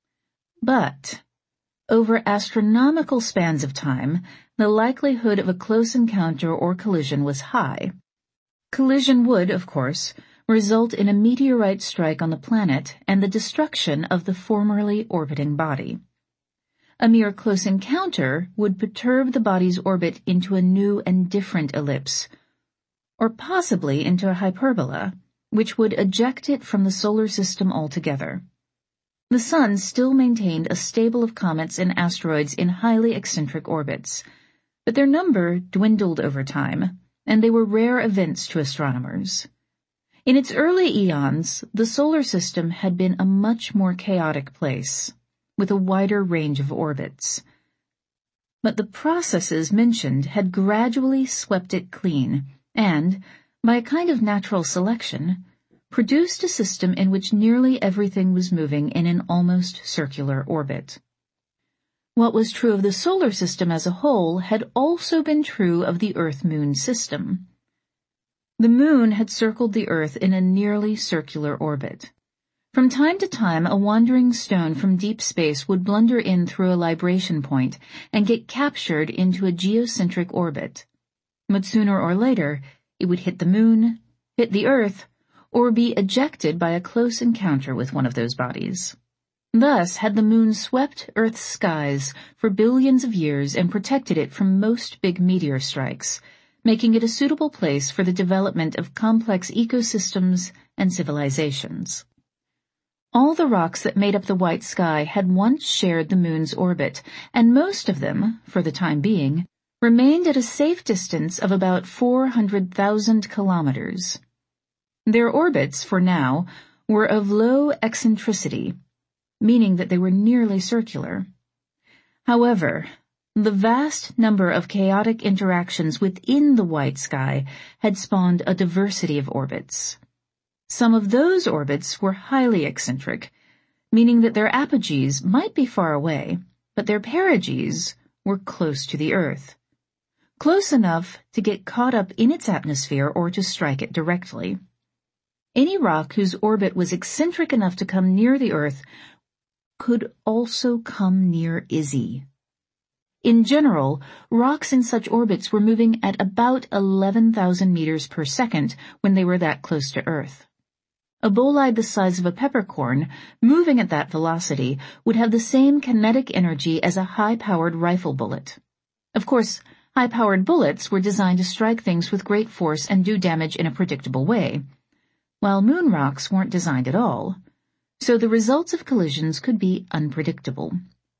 But over astronomical spans of time, the likelihood of a close encounter or collision was high. Collision would, of course, result in a meteorite strike on the planet and the destruction of the formerly orbiting body. A mere close encounter would perturb the body's orbit into a new and different ellipse, or possibly into a hyperbola, which would eject it from the solar system altogether. The Sun still maintained a stable of comets and asteroids in highly eccentric orbits, but their number dwindled over time, and they were rare events to astronomers. In its early eons, the solar system had been a much more chaotic place, with a wider range of orbits. But the processes mentioned had gradually swept it clean and, by a kind of natural selection, produced a system in which nearly everything was moving in an almost circular orbit. What was true of the solar system as a whole had also been true of the Earth-Moon system. The Moon had circled the Earth in a nearly circular orbit. From time to time, a wandering stone from deep space would blunder in through a libration point and get captured into a geocentric orbit. But sooner or later, it would hit the Moon, hit the Earth, or be ejected by a close encounter with one of those bodies. Thus had the Moon swept Earth's skies for billions of years and protected it from most big meteor strikes, making it a suitable place for the development of complex ecosystems and civilizations. All the rocks that made up the white sky had once shared the Moon's orbit, and most of them, for the time being, remained at a safe distance of about four hundred thousand kilometers. Their orbits, for now, were of low eccentricity, meaning that they were nearly circular. However, the vast number of chaotic interactions within the white sky had spawned a diversity of orbits. Some of those orbits were highly eccentric, meaning that their apogees might be far away, but their perigees were close to the Earth. Close enough to get caught up in its atmosphere or to strike it directly. Any rock whose orbit was eccentric enough to come near the Earth could also come near Izzy. In general, rocks in such orbits were moving at about eleven thousand meters per second when they were that close to Earth. A bolide the size of a peppercorn, moving at that velocity, would have the same kinetic energy as a high-powered rifle bullet. Of course, high-powered bullets were designed to strike things with great force and do damage in a predictable way, while moon rocks weren't designed at all, so the results of collisions could be unpredictable.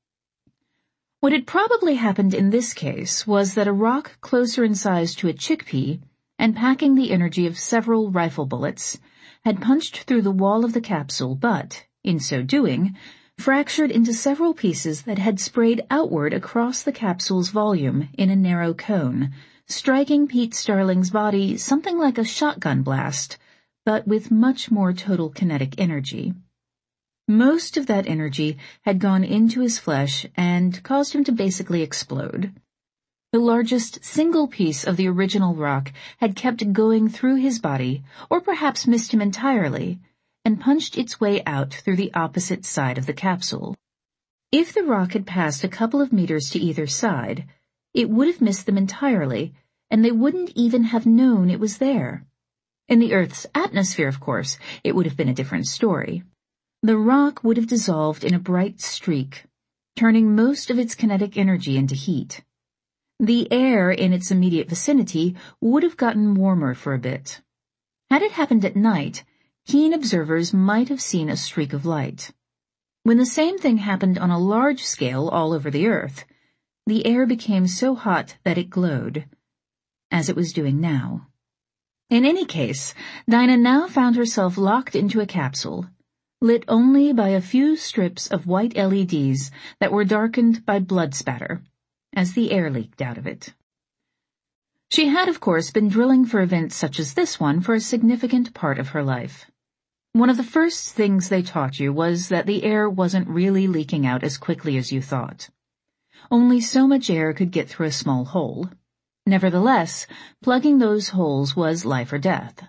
What had probably happened in this case was that a rock closer in size to a chickpea, and packing the energy of several rifle bullets, had punched through the wall of the capsule but, in so doing, fractured into several pieces that had sprayed outward across the capsule's volume in a narrow cone, striking Pete Starling's body something like a shotgun blast, but with much more total kinetic energy. Most of that energy had gone into his flesh and caused him to basically explode. The largest single piece of the original rock had kept going through his body, or perhaps missed him entirely, and punched its way out through the opposite side of the capsule. If the rock had passed a couple of meters to either side, it would have missed them entirely, and they wouldn't even have known it was there. In the Earth's atmosphere, of course, it would have been a different story. The rock would have dissolved in a bright streak, turning most of its kinetic energy into heat. The air in its immediate vicinity would have gotten warmer for a bit. Had it happened at night, keen observers might have seen a streak of light. When the same thing happened on a large scale all over the Earth, the air became so hot that it glowed, as it was doing now. In any case, Dinah now found herself locked into a capsule, lit only by a few strips of white L E Ds that were darkened by blood spatter. as the air leaked out of it. She had, of course, been drilling for events such as this one for a significant part of her life. One of the first things they taught you was that the air wasn't really leaking out as quickly as you thought. Only so much air could get through a small hole. Nevertheless, plugging those holes was life or death.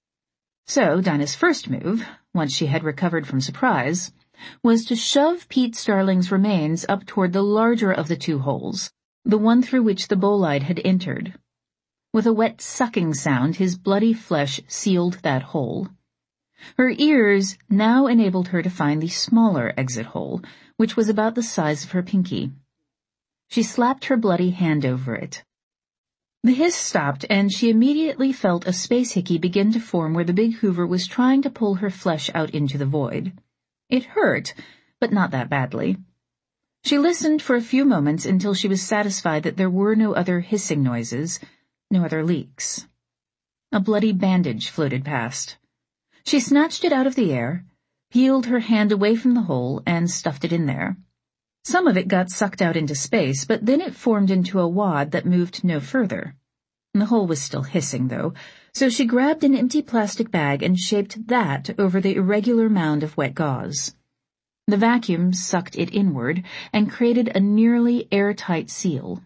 So Dinah's first move, once she had recovered from surprise, was to shove Pete Starling's remains up toward the larger of the two holes, the one through which the bolide had entered. With a wet sucking sound, his bloody flesh sealed that hole. Her ears now enabled her to find the smaller exit hole, which was about the size of her pinky. She slapped her bloody hand over it. The hiss stopped, and she immediately felt a space hickey begin to form where the big hoover was trying to pull her flesh out into the void. It hurt, but not that badly. She listened for a few moments until she was satisfied that there were no other hissing noises, no other leaks. A bloody bandage floated past. She snatched it out of the air, peeled her hand away from the hole, and stuffed it in there. Some of it got sucked out into space, but then it formed into a wad that moved no further. The hole was still hissing, though, so she grabbed an empty plastic bag and shaped that over the irregular mound of wet gauze. The vacuum sucked it inward and created a nearly airtight seal.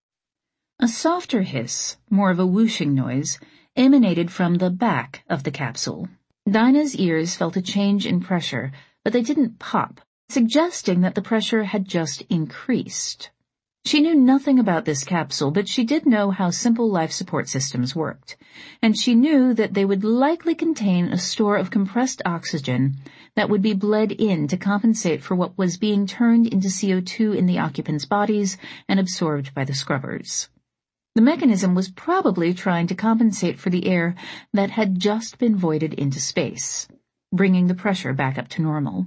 A softer hiss, more of a whooshing noise, emanated from the back of the capsule. Dinah's ears felt a change in pressure, but they didn't pop, suggesting that the pressure had just increased. She knew nothing about this capsule, but she did know how simple life support systems worked, and she knew that they would likely contain a store of compressed oxygen that would be bled in to compensate for what was being turned into C O two in the occupants' bodies and absorbed by the scrubbers. The mechanism was probably trying to compensate for the air that had just been voided into space, bringing the pressure back up to normal.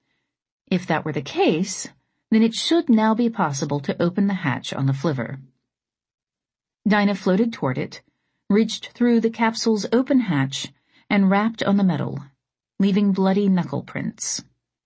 If that were the case, then it should now be possible to open the hatch on the flivver. Dinah floated toward it, reached through the capsule's open hatch, and rapped on the metal, leaving bloody knuckle prints.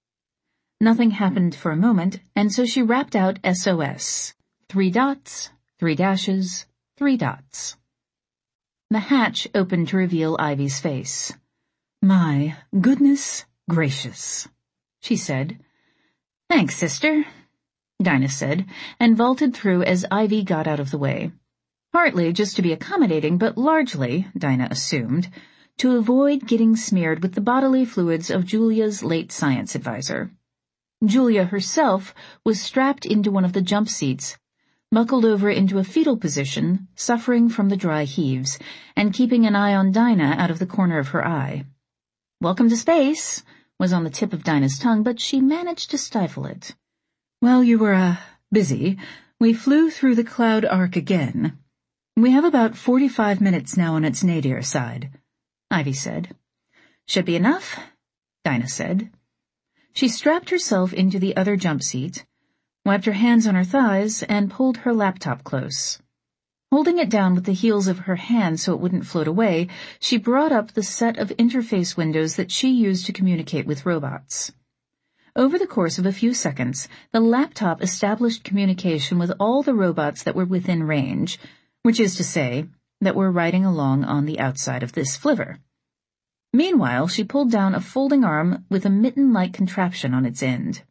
Nothing happened for a moment, and so she rapped out S O S. Three dots, three dashes, three dots. The hatch opened to reveal Ivy's face. "My goodness gracious," she said. "Thanks, sister," Dinah said, and vaulted through as Ivy got out of the way. Partly just to be accommodating, but largely, Dinah assumed, to avoid getting smeared with the bodily fluids of Julia's late science advisor. Julia herself was strapped into one of the jump seats, buckled over into a fetal position, suffering from the dry heaves, and keeping an eye on Dinah out of the corner of her eye. "Welcome to space," was on the tip of Dinah's tongue, but she managed to stifle it. "Well, you were, uh, busy. We flew through the cloud arc again. We have about forty-five minutes now on its nadir side," Ivy said. "Should be enough," Dinah said. She strapped herself into the other jump seat, wiped her hands on her thighs, and pulled her laptop close. Holding it down with the heels of her hand so it wouldn't float away, she brought up the set of interface windows that she used to communicate with robots. Over the course of a few seconds, the laptop established communication with all the robots that were within range, which is to say, that were riding along on the outside of this flivver. Meanwhile, she pulled down a folding arm with a mitten-like contraption on its end.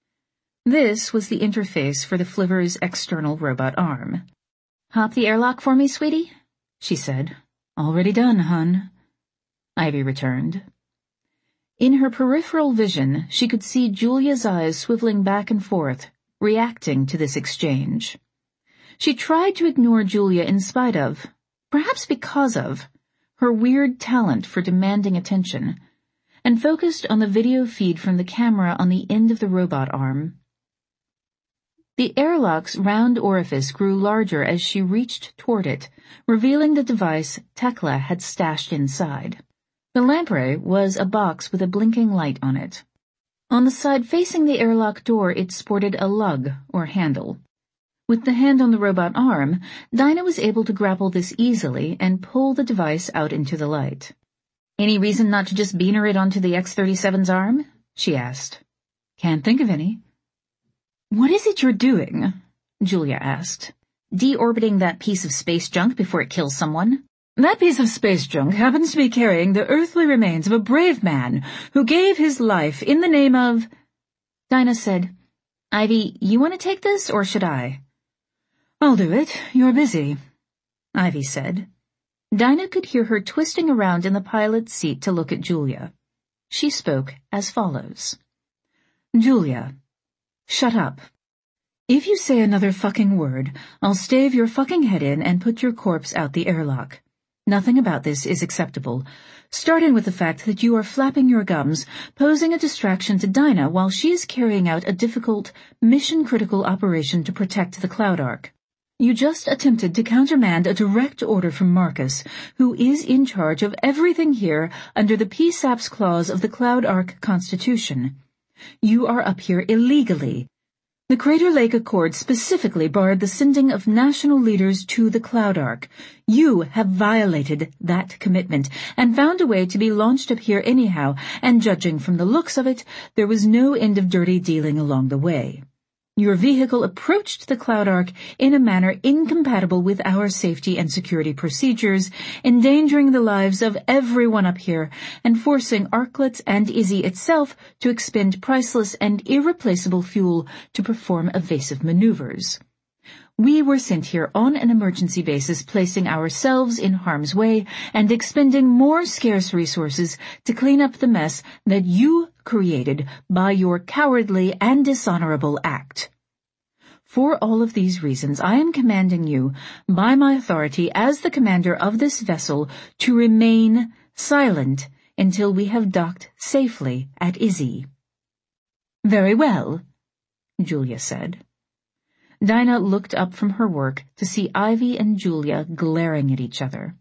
This was the interface for the flivver's external robot arm. "Hop the airlock for me, sweetie?" she said. "Already done, hun," Ivy returned. In her peripheral vision, she could see Julia's eyes swiveling back and forth, reacting to this exchange. She tried to ignore Julia in spite of, perhaps because of, her weird talent for demanding attention, and focused on the video feed from the camera on the end of the robot arm. The airlock's round orifice grew larger as she reached toward it, revealing the device Tekla had stashed inside. The lamprey was a box with a blinking light on it. On the side facing the airlock door it sported a lug, or handle. With the hand on the robot arm, Dinah was able to grapple this easily and pull the device out into the light. "Any reason not to just beamer it onto the X thirty-seven's arm?" she asked. "Can't think of any." "What is it you're doing?" Julia asked. Deorbiting that piece of space junk before it kills someone? That piece of space junk happens to be carrying the earthly remains of a brave man who gave his life in the name of... Dinah said, Ivy, you want to take this, or should I? I'll do it. You're busy, Ivy said. Dinah could hear her twisting around in the pilot's seat to look at Julia. She spoke as follows. Julia, shut up. If you say another fucking word, I'll stave your fucking head in and put your corpse out the airlock. Nothing about this is acceptable, starting with the fact that you are flapping your gums, posing a distraction to Dinah while she is carrying out a difficult, mission-critical operation to protect the Cloud Ark. You just attempted to countermand a direct order from Marcus, who is in charge of everything here under the P SAPS clause of the Cloud Ark Constitution. You are up here illegally. The Crater Lake Accord specifically barred the sending of national leaders to the Cloud Ark. You have violated that commitment and found a way to be launched up here anyhow, and judging from the looks of it, there was no end of dirty dealing along the way. Your vehicle approached the Cloud Ark in a manner incompatible with our safety and security procedures, endangering the lives of everyone up here and forcing Arklets and Izzy itself to expend priceless and irreplaceable fuel to perform evasive maneuvers. We were sent here on an emergency basis, placing ourselves in harm's way and expending more scarce resources to clean up the mess that you created by your cowardly and dishonorable act. For all of these reasons, I am commanding you, by my authority as the commander of this vessel, to remain silent until we have docked safely at Izzy. Very well, Julia said. Dinah looked up from her work to see Ivy and Julia glaring at each other.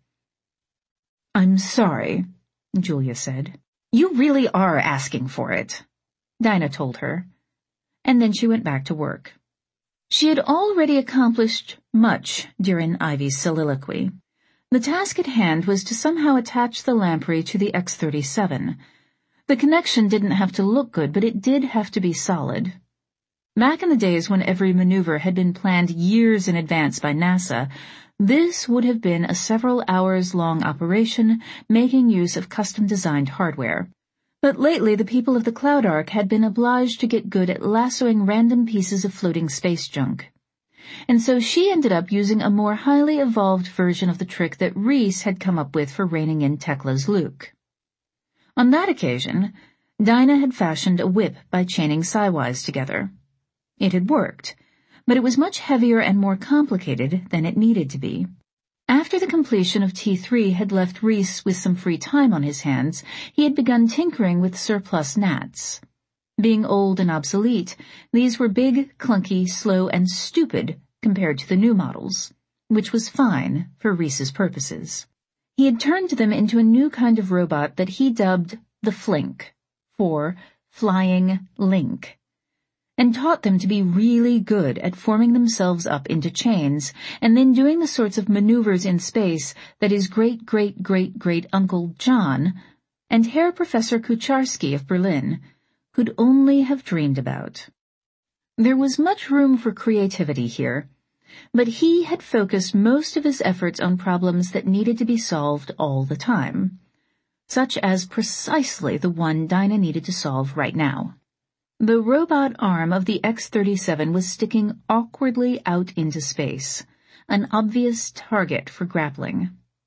I'm sorry, Julia said. You really are asking for it, Dinah told her, and then she went back to work. She had already accomplished much during Ivy's soliloquy. The task at hand was to somehow attach the lamprey to the X thirty-seven. The connection didn't have to look good, but it did have to be solid. Back in the days when every maneuver had been planned years in advance by NASA, this would have been a several hours long operation making use of custom-designed hardware. But lately the people of the Cloud Ark had been obliged to get good at lassoing random pieces of floating space junk. And so she ended up using a more highly evolved version of the trick that Reese had come up with for reining in Tekla's Luke. On that occasion, Dinah had fashioned a whip by chaining Cywise together. It had worked, but it was much heavier and more complicated than it needed to be. After the completion of T three had left Reese with some free time on his hands, he had begun tinkering with surplus gnats. Being old and obsolete, these were big, clunky, slow, and stupid compared to the new models, which was fine for Reese's purposes. He had turned them into a new kind of robot that he dubbed the Flink, for Flying Link, and taught them to be really good at forming themselves up into chains and then doing the sorts of maneuvers in space that his great-great-great-great-uncle John and Herr Professor Kucharski of Berlin could only have dreamed about. There was much room for creativity here, but he had focused most of his efforts on problems that needed to be solved all the time, such as precisely the one Dinah needed to solve right now. The robot arm of the X thirty-seven was sticking awkwardly out into space, an obvious target for grappling.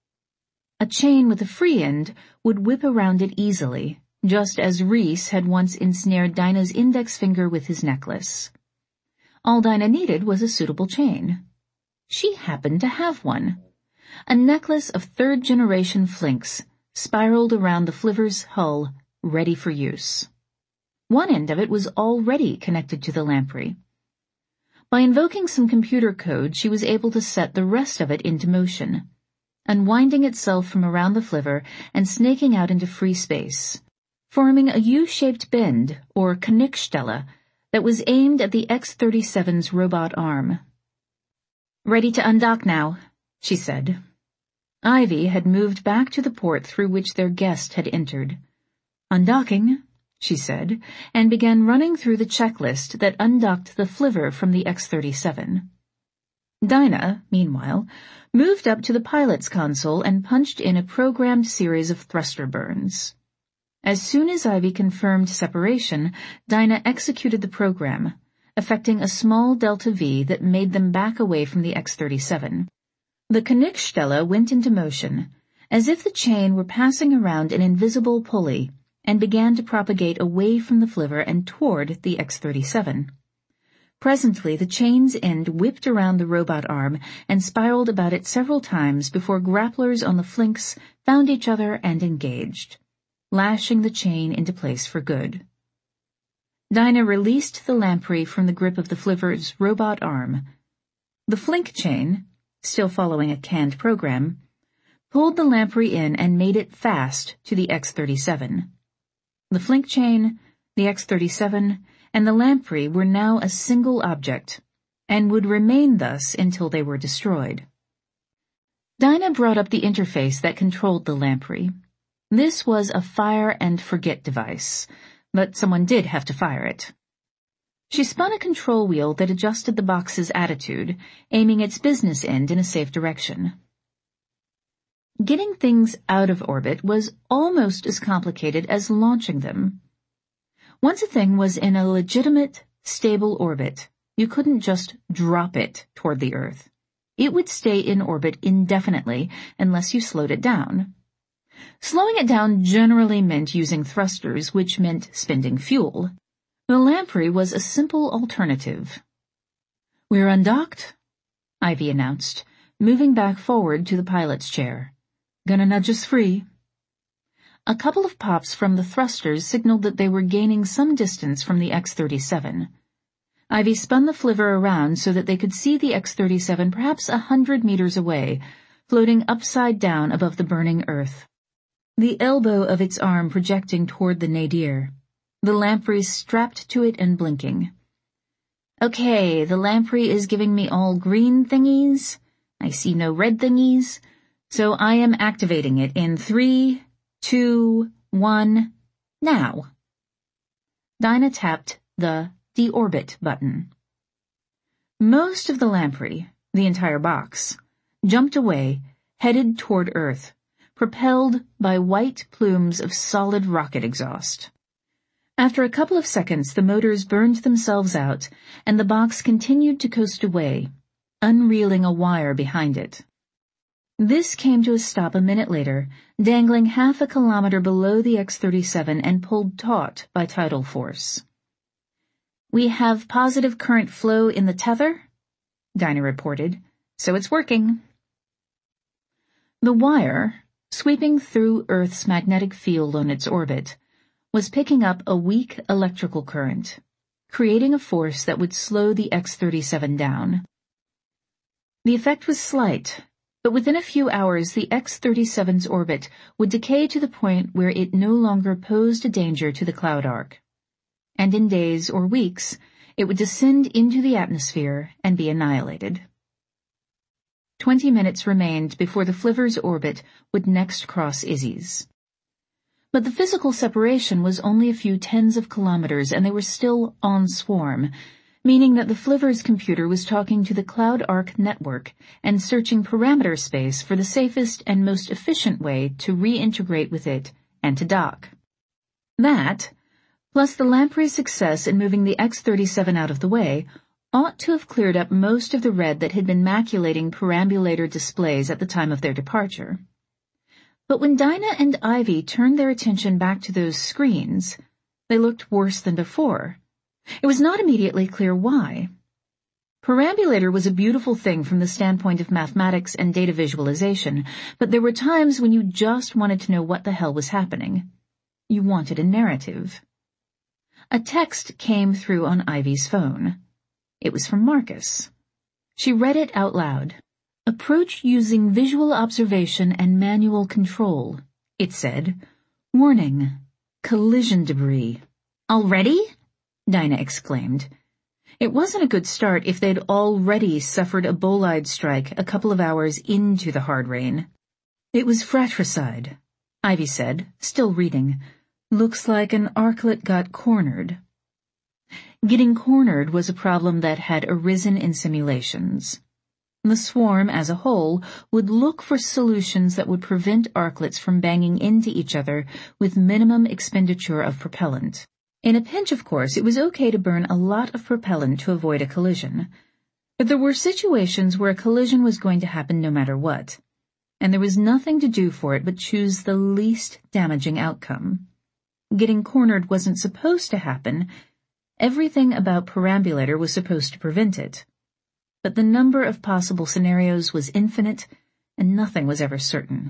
A chain with a free end would whip around it easily, just as Reese had once ensnared Dinah's index finger with his necklace. All Dinah needed was a suitable chain. She happened to have one. A necklace of third-generation flinks spiraled around the flivver's hull, ready for use. One end of it was already connected to the lamprey. By invoking some computer code, she was able to set the rest of it into motion, unwinding itself from around the flivver and snaking out into free space, forming a U-shaped bend, or Knickstelle, that was aimed at the X thirty-seven's robot arm. "Ready to undock now," she said. Ivy had moved back to the port through which their guest had entered. "Undocking," she said, and began running through the checklist that undocked the flivver from the X thirty-seven. Dinah, meanwhile, moved up to the pilot's console and punched in a programmed series of thruster burns. As soon as Ivy confirmed separation, Dinah executed the program, effecting a small delta V that made them back away from the X thirty-seven. The Knickstelle went into motion, as if the chain were passing around an invisible pulley, and began to propagate away from the flivver and toward the X thirty-seven. Presently, the chain's end whipped around the robot arm and spiraled about it several times before grapplers on the flinks found each other and engaged, lashing the chain into place for good. Dinah released the lamprey from the grip of the flivver's robot arm. The flink chain, still following a canned program, pulled the lamprey in and made it fast to the X thirty-seven. The flink chain, the X thirty-seven, and the lamprey were now a single object, and would remain thus until they were destroyed. Dinah brought up the interface that controlled the lamprey. This was a fire and forget device, but someone did have to fire it. She spun a control wheel that adjusted the box's attitude, aiming its business end in a safe direction. Getting things out of orbit was almost as complicated as launching them. Once a thing was in a legitimate, stable orbit, you couldn't just drop it toward the Earth. It would stay in orbit indefinitely unless you slowed it down. Slowing it down generally meant using thrusters, which meant spending fuel. The lamprey was a simple alternative. "We're undocked," Ivy announced, moving back forward to the pilot's chair. "Gonna nudge us free." A couple of pops from the thrusters signaled that they were gaining some distance from the X thirty-seven. Ivy spun the flivver around so that they could see the X thirty-seven perhaps a hundred meters away, floating upside down above the burning Earth, the elbow of its arm projecting toward the nadir, the lamprey strapped to it and blinking. "Okay, the lamprey is giving me all green thingies. I see no red thingies, so I am activating it in three, two, one, now." Dinah tapped the deorbit button. Most of the lamprey, the entire box, jumped away, headed toward Earth, propelled by white plumes of solid rocket exhaust. After a couple of seconds, the motors burned themselves out, and the box continued to coast away, unreeling a wire behind it. This came to a stop a minute later, dangling half a kilometer below the X thirty-seven and pulled taut by tidal force. "We have positive current flow in the tether," Dinah reported, "so it's working." The wire, sweeping through Earth's magnetic field on its orbit, was picking up a weak electrical current, creating a force that would slow the X thirty-seven down. The effect was slight, but within a few hours the X thirty-seven's orbit would decay to the point where it no longer posed a danger to the cloud arc, and in days or weeks it would descend into the atmosphere and be annihilated. Twenty minutes remained before the flivver's orbit would next cross Izzy's. But the physical separation was only a few tens of kilometers, and they were still on swarm, meaning that the flivver's computer was talking to the Cloud Arc network and searching parameter space for the safest and most efficient way to reintegrate with it and to dock. That, plus the lamprey's success in moving the X thirty-seven out of the way, ought to have cleared up most of the red that had been maculating perambulator displays at the time of their departure. But when Dinah and Ivy turned their attention back to those screens, they looked worse than before. It was not immediately clear why. Perambulator was a beautiful thing from the standpoint of mathematics and data visualization, but there were times when you just wanted to know what the hell was happening. You wanted a narrative. A text came through on Ivy's phone. It was from Marcus. She read it out loud. "Approach using visual observation and manual control," it said. "Warning, collision debris." "Already?" Dinah exclaimed. It wasn't a good start if they'd already suffered a bolide strike a couple of hours into the hard rain. "It was fratricide," Ivy said, still reading. "Looks like an arclet got cornered." Getting cornered was a problem that had arisen in simulations. The swarm, as a whole, would look for solutions that would prevent arklets from banging into each other with minimum expenditure of propellant. In a pinch, of course, it was okay to burn a lot of propellant to avoid a collision. But there were situations where a collision was going to happen no matter what, and there was nothing to do for it but choose the least damaging outcome. Getting cornered wasn't supposed to happen. Everything about Perambulator was supposed to prevent it. But the number of possible scenarios was infinite, and nothing was ever certain.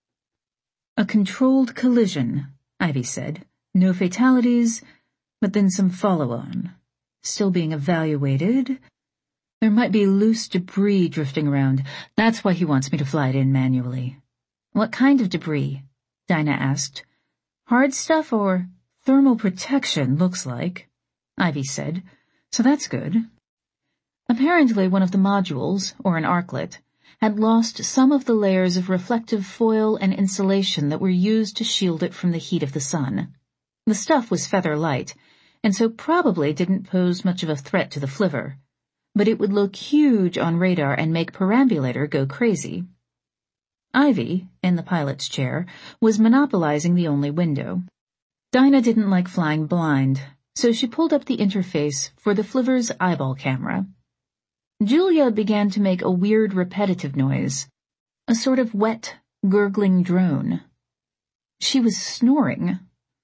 A controlled collision, Ivy said. No fatalities, but then some follow-on. Still being evaluated. There might be loose debris drifting around. That's why he wants me to fly it in manually. What kind of debris? Dinah asked. Hard stuff or thermal protection, looks like, Ivy said. So that's good. Apparently one of the modules, or an arklet, had lost some of the layers of reflective foil and insulation that were used to shield it from the heat of the sun. The stuff was feather light, and so probably didn't pose much of a threat to the flivver, but it would look huge on radar and make Perambulator go crazy. Ivy, in the pilot's chair, was monopolizing the only window. Dinah didn't like flying blind, so she pulled up the interface for the flivver's eyeball camera. Julia began to make a weird repetitive noise, a sort of wet, gurgling drone. She was snoring.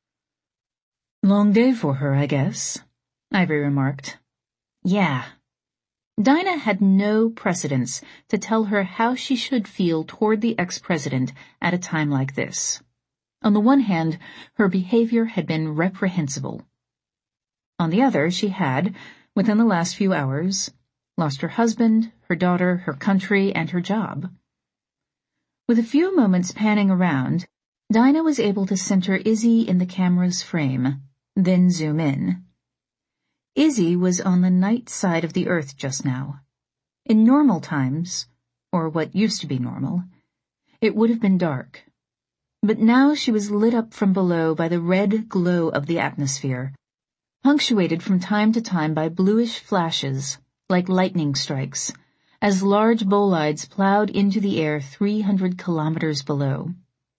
Long day for her, I guess, Ivy remarked. Yeah. Dinah had no precedence to tell her how she should feel toward the ex-president at a time like this. On the one hand, her behavior had been reprehensible. On the other, she had, within the last few hours, lost her husband, her daughter, her country, and her job. With a few moments panning around, Dinah was able to center Izzy in the camera's frame, then zoom in. Izzy was on the night side of the Earth just now. In normal times, or what used to be normal, it would have been dark. But now she was lit up from below by the red glow of the atmosphere, punctuated from time to time by bluish flashes, like lightning strikes, as large bolides plowed into the air three hundred kilometers below.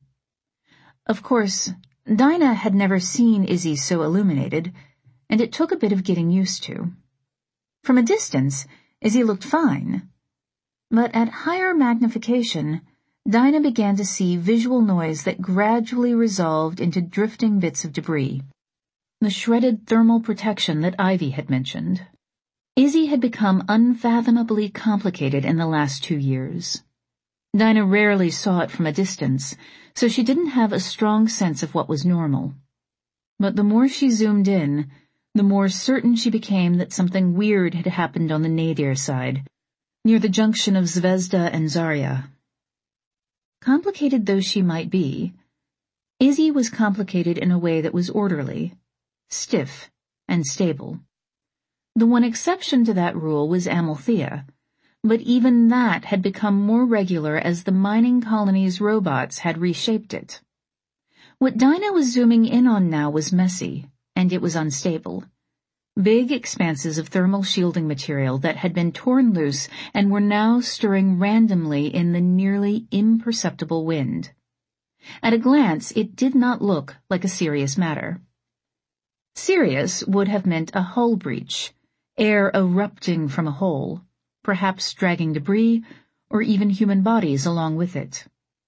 Of course, Dinah had never seen Izzy so illuminated, and it took a bit of getting used to. From a distance, Izzy looked fine, but at higher magnification, Dinah began to see visual noise that gradually resolved into drifting bits of debris, the shredded thermal protection that Ivy had mentioned. Izzy had become unfathomably complicated in the last two years. Dinah rarely saw it from a distance, so she didn't have a strong sense of what was normal. But the more she zoomed in, the more certain she became that something weird had happened on the nadir side, near the junction of Zvezda and Zarya. Complicated though she might be, Izzy was complicated in a way that was orderly, stiff, and stable. The one exception to that rule was Amalthea, but even that had become more regular as the mining colony's robots had reshaped it. What Dinah was zooming in on now was messy, and it was unstable. Big expanses of thermal shielding material that had been torn loose and were now stirring randomly in the nearly imperceptible wind. At a glance, it did not look like a serious matter. Serious would have meant a hull breach, air erupting from a hole, perhaps dragging debris, or even human bodies along with it.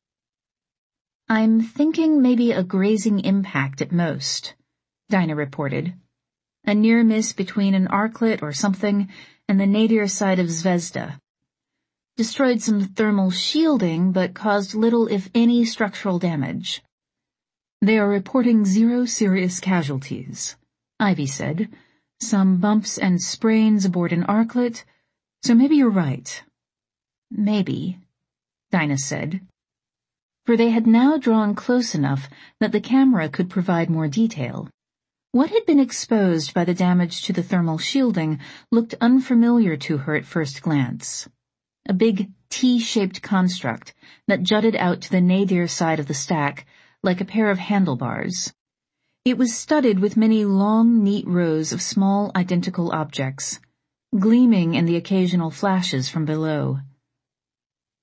I'm thinking maybe a grazing impact at most, Dinah reported. A near miss between an arklet or something and the nadir side of Zvezda. Destroyed some thermal shielding, but caused little if any structural damage. They are reporting zero serious casualties, Ivy said. Some bumps and sprains aboard an arklet, so maybe you're right. Maybe, Dinah said. For they had now drawn close enough that the camera could provide more detail. What had been exposed by the damage to the thermal shielding looked unfamiliar to her at first glance. A big T-shaped construct that jutted out to the nadir side of the stack like a pair of handlebars. It was studded with many long, neat rows of small, identical objects, gleaming in the occasional flashes from below.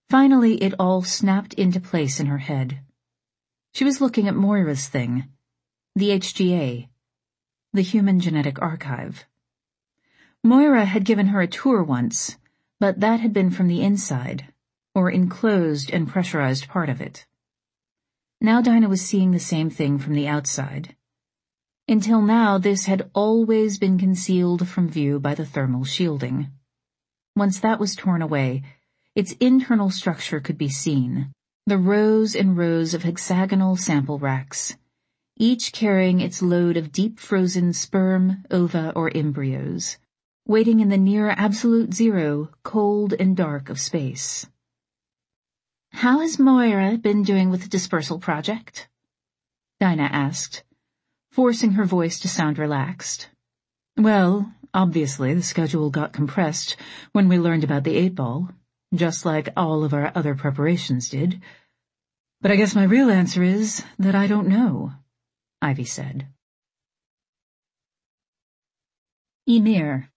Finally, it all snapped into place in her head. She was looking at Moira's thing, the H G A, the Human Genetic Archive. Moira had given her a tour once, but that had been from the inside, or enclosed and pressurized part of it. Now Dinah was seeing the same thing from the outside. Until now, this had always been concealed from view by the thermal shielding. Once that was torn away, its internal structure could be seen, the rows and rows of hexagonal sample racks, each carrying its load of deep-frozen sperm, ova, or embryos, waiting in the near absolute zero, cold and dark of space. "How has Moira been doing with the dispersal project?" Dinah asked, forcing her voice to sound relaxed. Well, obviously the schedule got compressed when we learned about the eight ball, just like all of our other preparations did. But I guess my real answer is that I don't know, Ivy said. Ymir.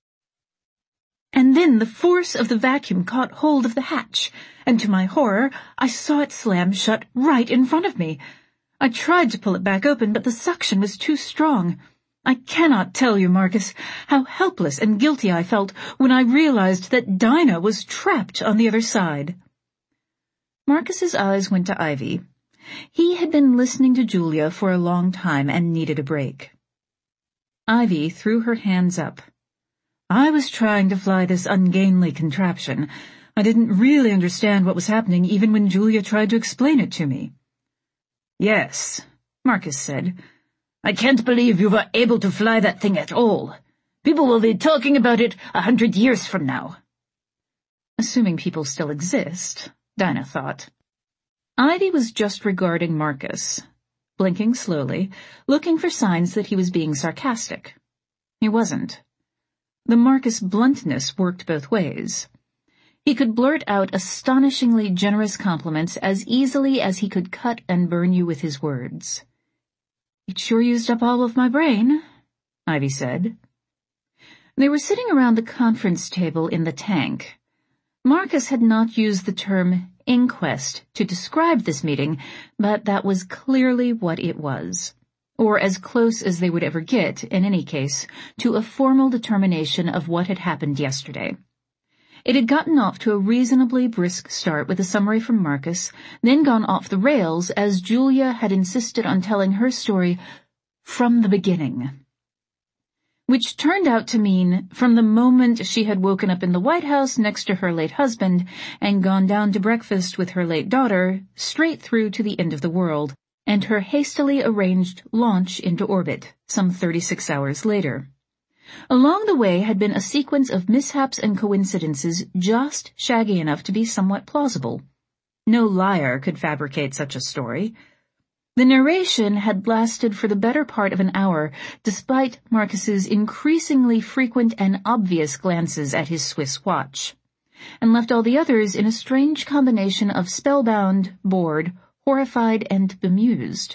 And then the force of the vacuum caught hold of the hatch, and to my horror, I saw it slam shut right in front of me. I tried to pull it back open, but the suction was too strong. I cannot tell you, Marcus, how helpless and guilty I felt when I realized that Dinah was trapped on the other side. Marcus's eyes went to Ivy. He had been listening to Julia for a long time and needed a break. Ivy threw her hands up. I was trying to fly this ungainly contraption. I didn't really understand what was happening even when Julia tried to explain it to me. Yes, Marcus said. I can't believe you were able to fly that thing at all. People will be talking about it a hundred years from now. Assuming people still exist, Dinah thought. Ivy was just regarding Marcus, blinking slowly, looking for signs that he was being sarcastic. He wasn't. The Marcus bluntness worked both ways. He could blurt out astonishingly generous compliments as easily as he could cut and burn you with his words. "It sure used up all of my brain," Ivy said. They were sitting around the conference table in the tank. Marcus had not used the term inquest to describe this meeting, but that was clearly what it was, or as close as they would ever get, in any case, to a formal determination of what had happened yesterday. It had gotten off to a reasonably brisk start with a summary from Marcus, then gone off the rails as Julia had insisted on telling her story from the beginning. Which turned out to mean from the moment she had woken up in the White House next to her late husband and gone down to breakfast with her late daughter, straight through to the end of the world, and her hastily arranged launch into orbit some thirty-six hours later. Along the way had been a sequence of mishaps and coincidences just shaggy enough to be somewhat plausible. No liar could fabricate such a story. The narration had lasted for the better part of an hour, despite Marcus's increasingly frequent and obvious glances at his Swiss watch, and left all the others in a strange combination of spellbound, bored, horrified, and bemused.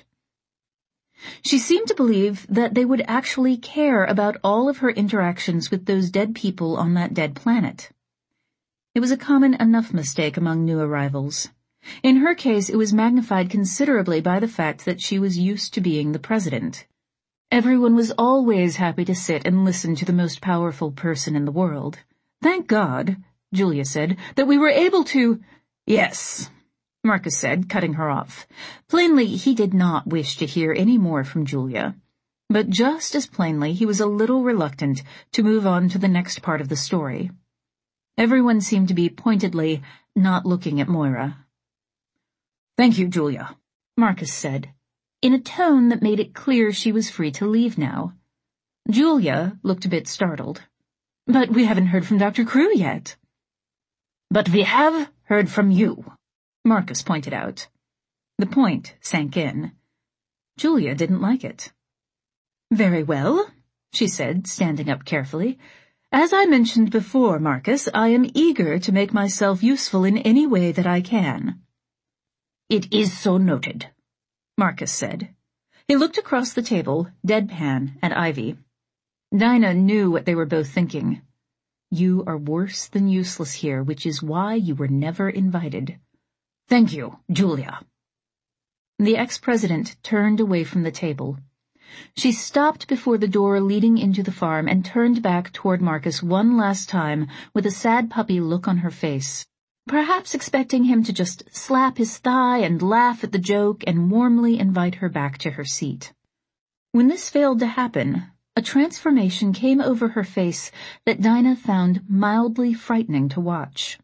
She seemed to believe that they would actually care about all of her interactions with those dead people on that dead planet. It was a common enough mistake among new arrivals. In her case, it was magnified considerably by the fact that she was used to being the president. Everyone was always happy to sit and listen to the most powerful person in the world. "Thank God," Julia said, "that we were able to—" "Yes," Marcus said, cutting her off. Plainly, he did not wish to hear any more from Julia. But just as plainly, he was a little reluctant to move on to the next part of the story. Everyone seemed to be pointedly not looking at Moira. "Thank you, Julia," Marcus said, in a tone that made it clear she was free to leave now. Julia looked a bit startled. "But we haven't heard from Doctor Crew yet." "But we have heard from you," Marcus pointed out. The point sank in. Julia didn't like it. "Very well," she said, standing up carefully. "As I mentioned before, Marcus, I am eager to make myself useful in any way that I can." "It is so noted," Marcus said. He looked across the table, deadpan, at Ivy. Dinah knew what they were both thinking. "You are worse than useless here, which is why you were never invited." Thank you, Julia. The ex-president turned away from the table. She stopped before the door leading into the farm and turned back toward Marcus one last time with a sad puppy look on her face, perhaps expecting him to just slap his thigh and laugh at the joke and warmly invite her back to her seat. When this failed to happen, a transformation came over her face that Dinah found mildly frightening to watch.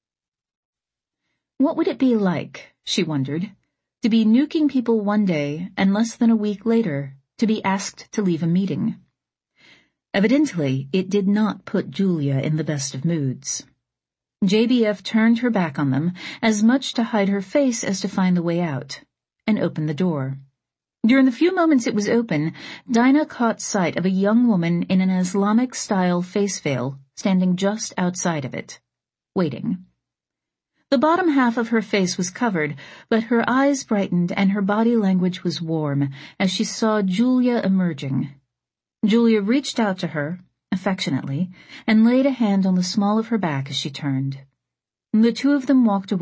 What would it be like, she wondered, to be nuking people one day and less than a week later to be asked to leave a meeting? Evidently, it did not put Julia in the best of moods. J B F turned her back on them, as much to hide her face as to find the way out, and opened the door. During the few moments it was open, Dinah caught sight of a young woman in an Islamic-style face veil standing just outside of it, waiting. The bottom half of her face was covered, but her eyes brightened and her body language was warm as she saw Julia emerging. Julia reached out to her, affectionately, and laid a hand on the small of her back as she turned. The two of them walked away.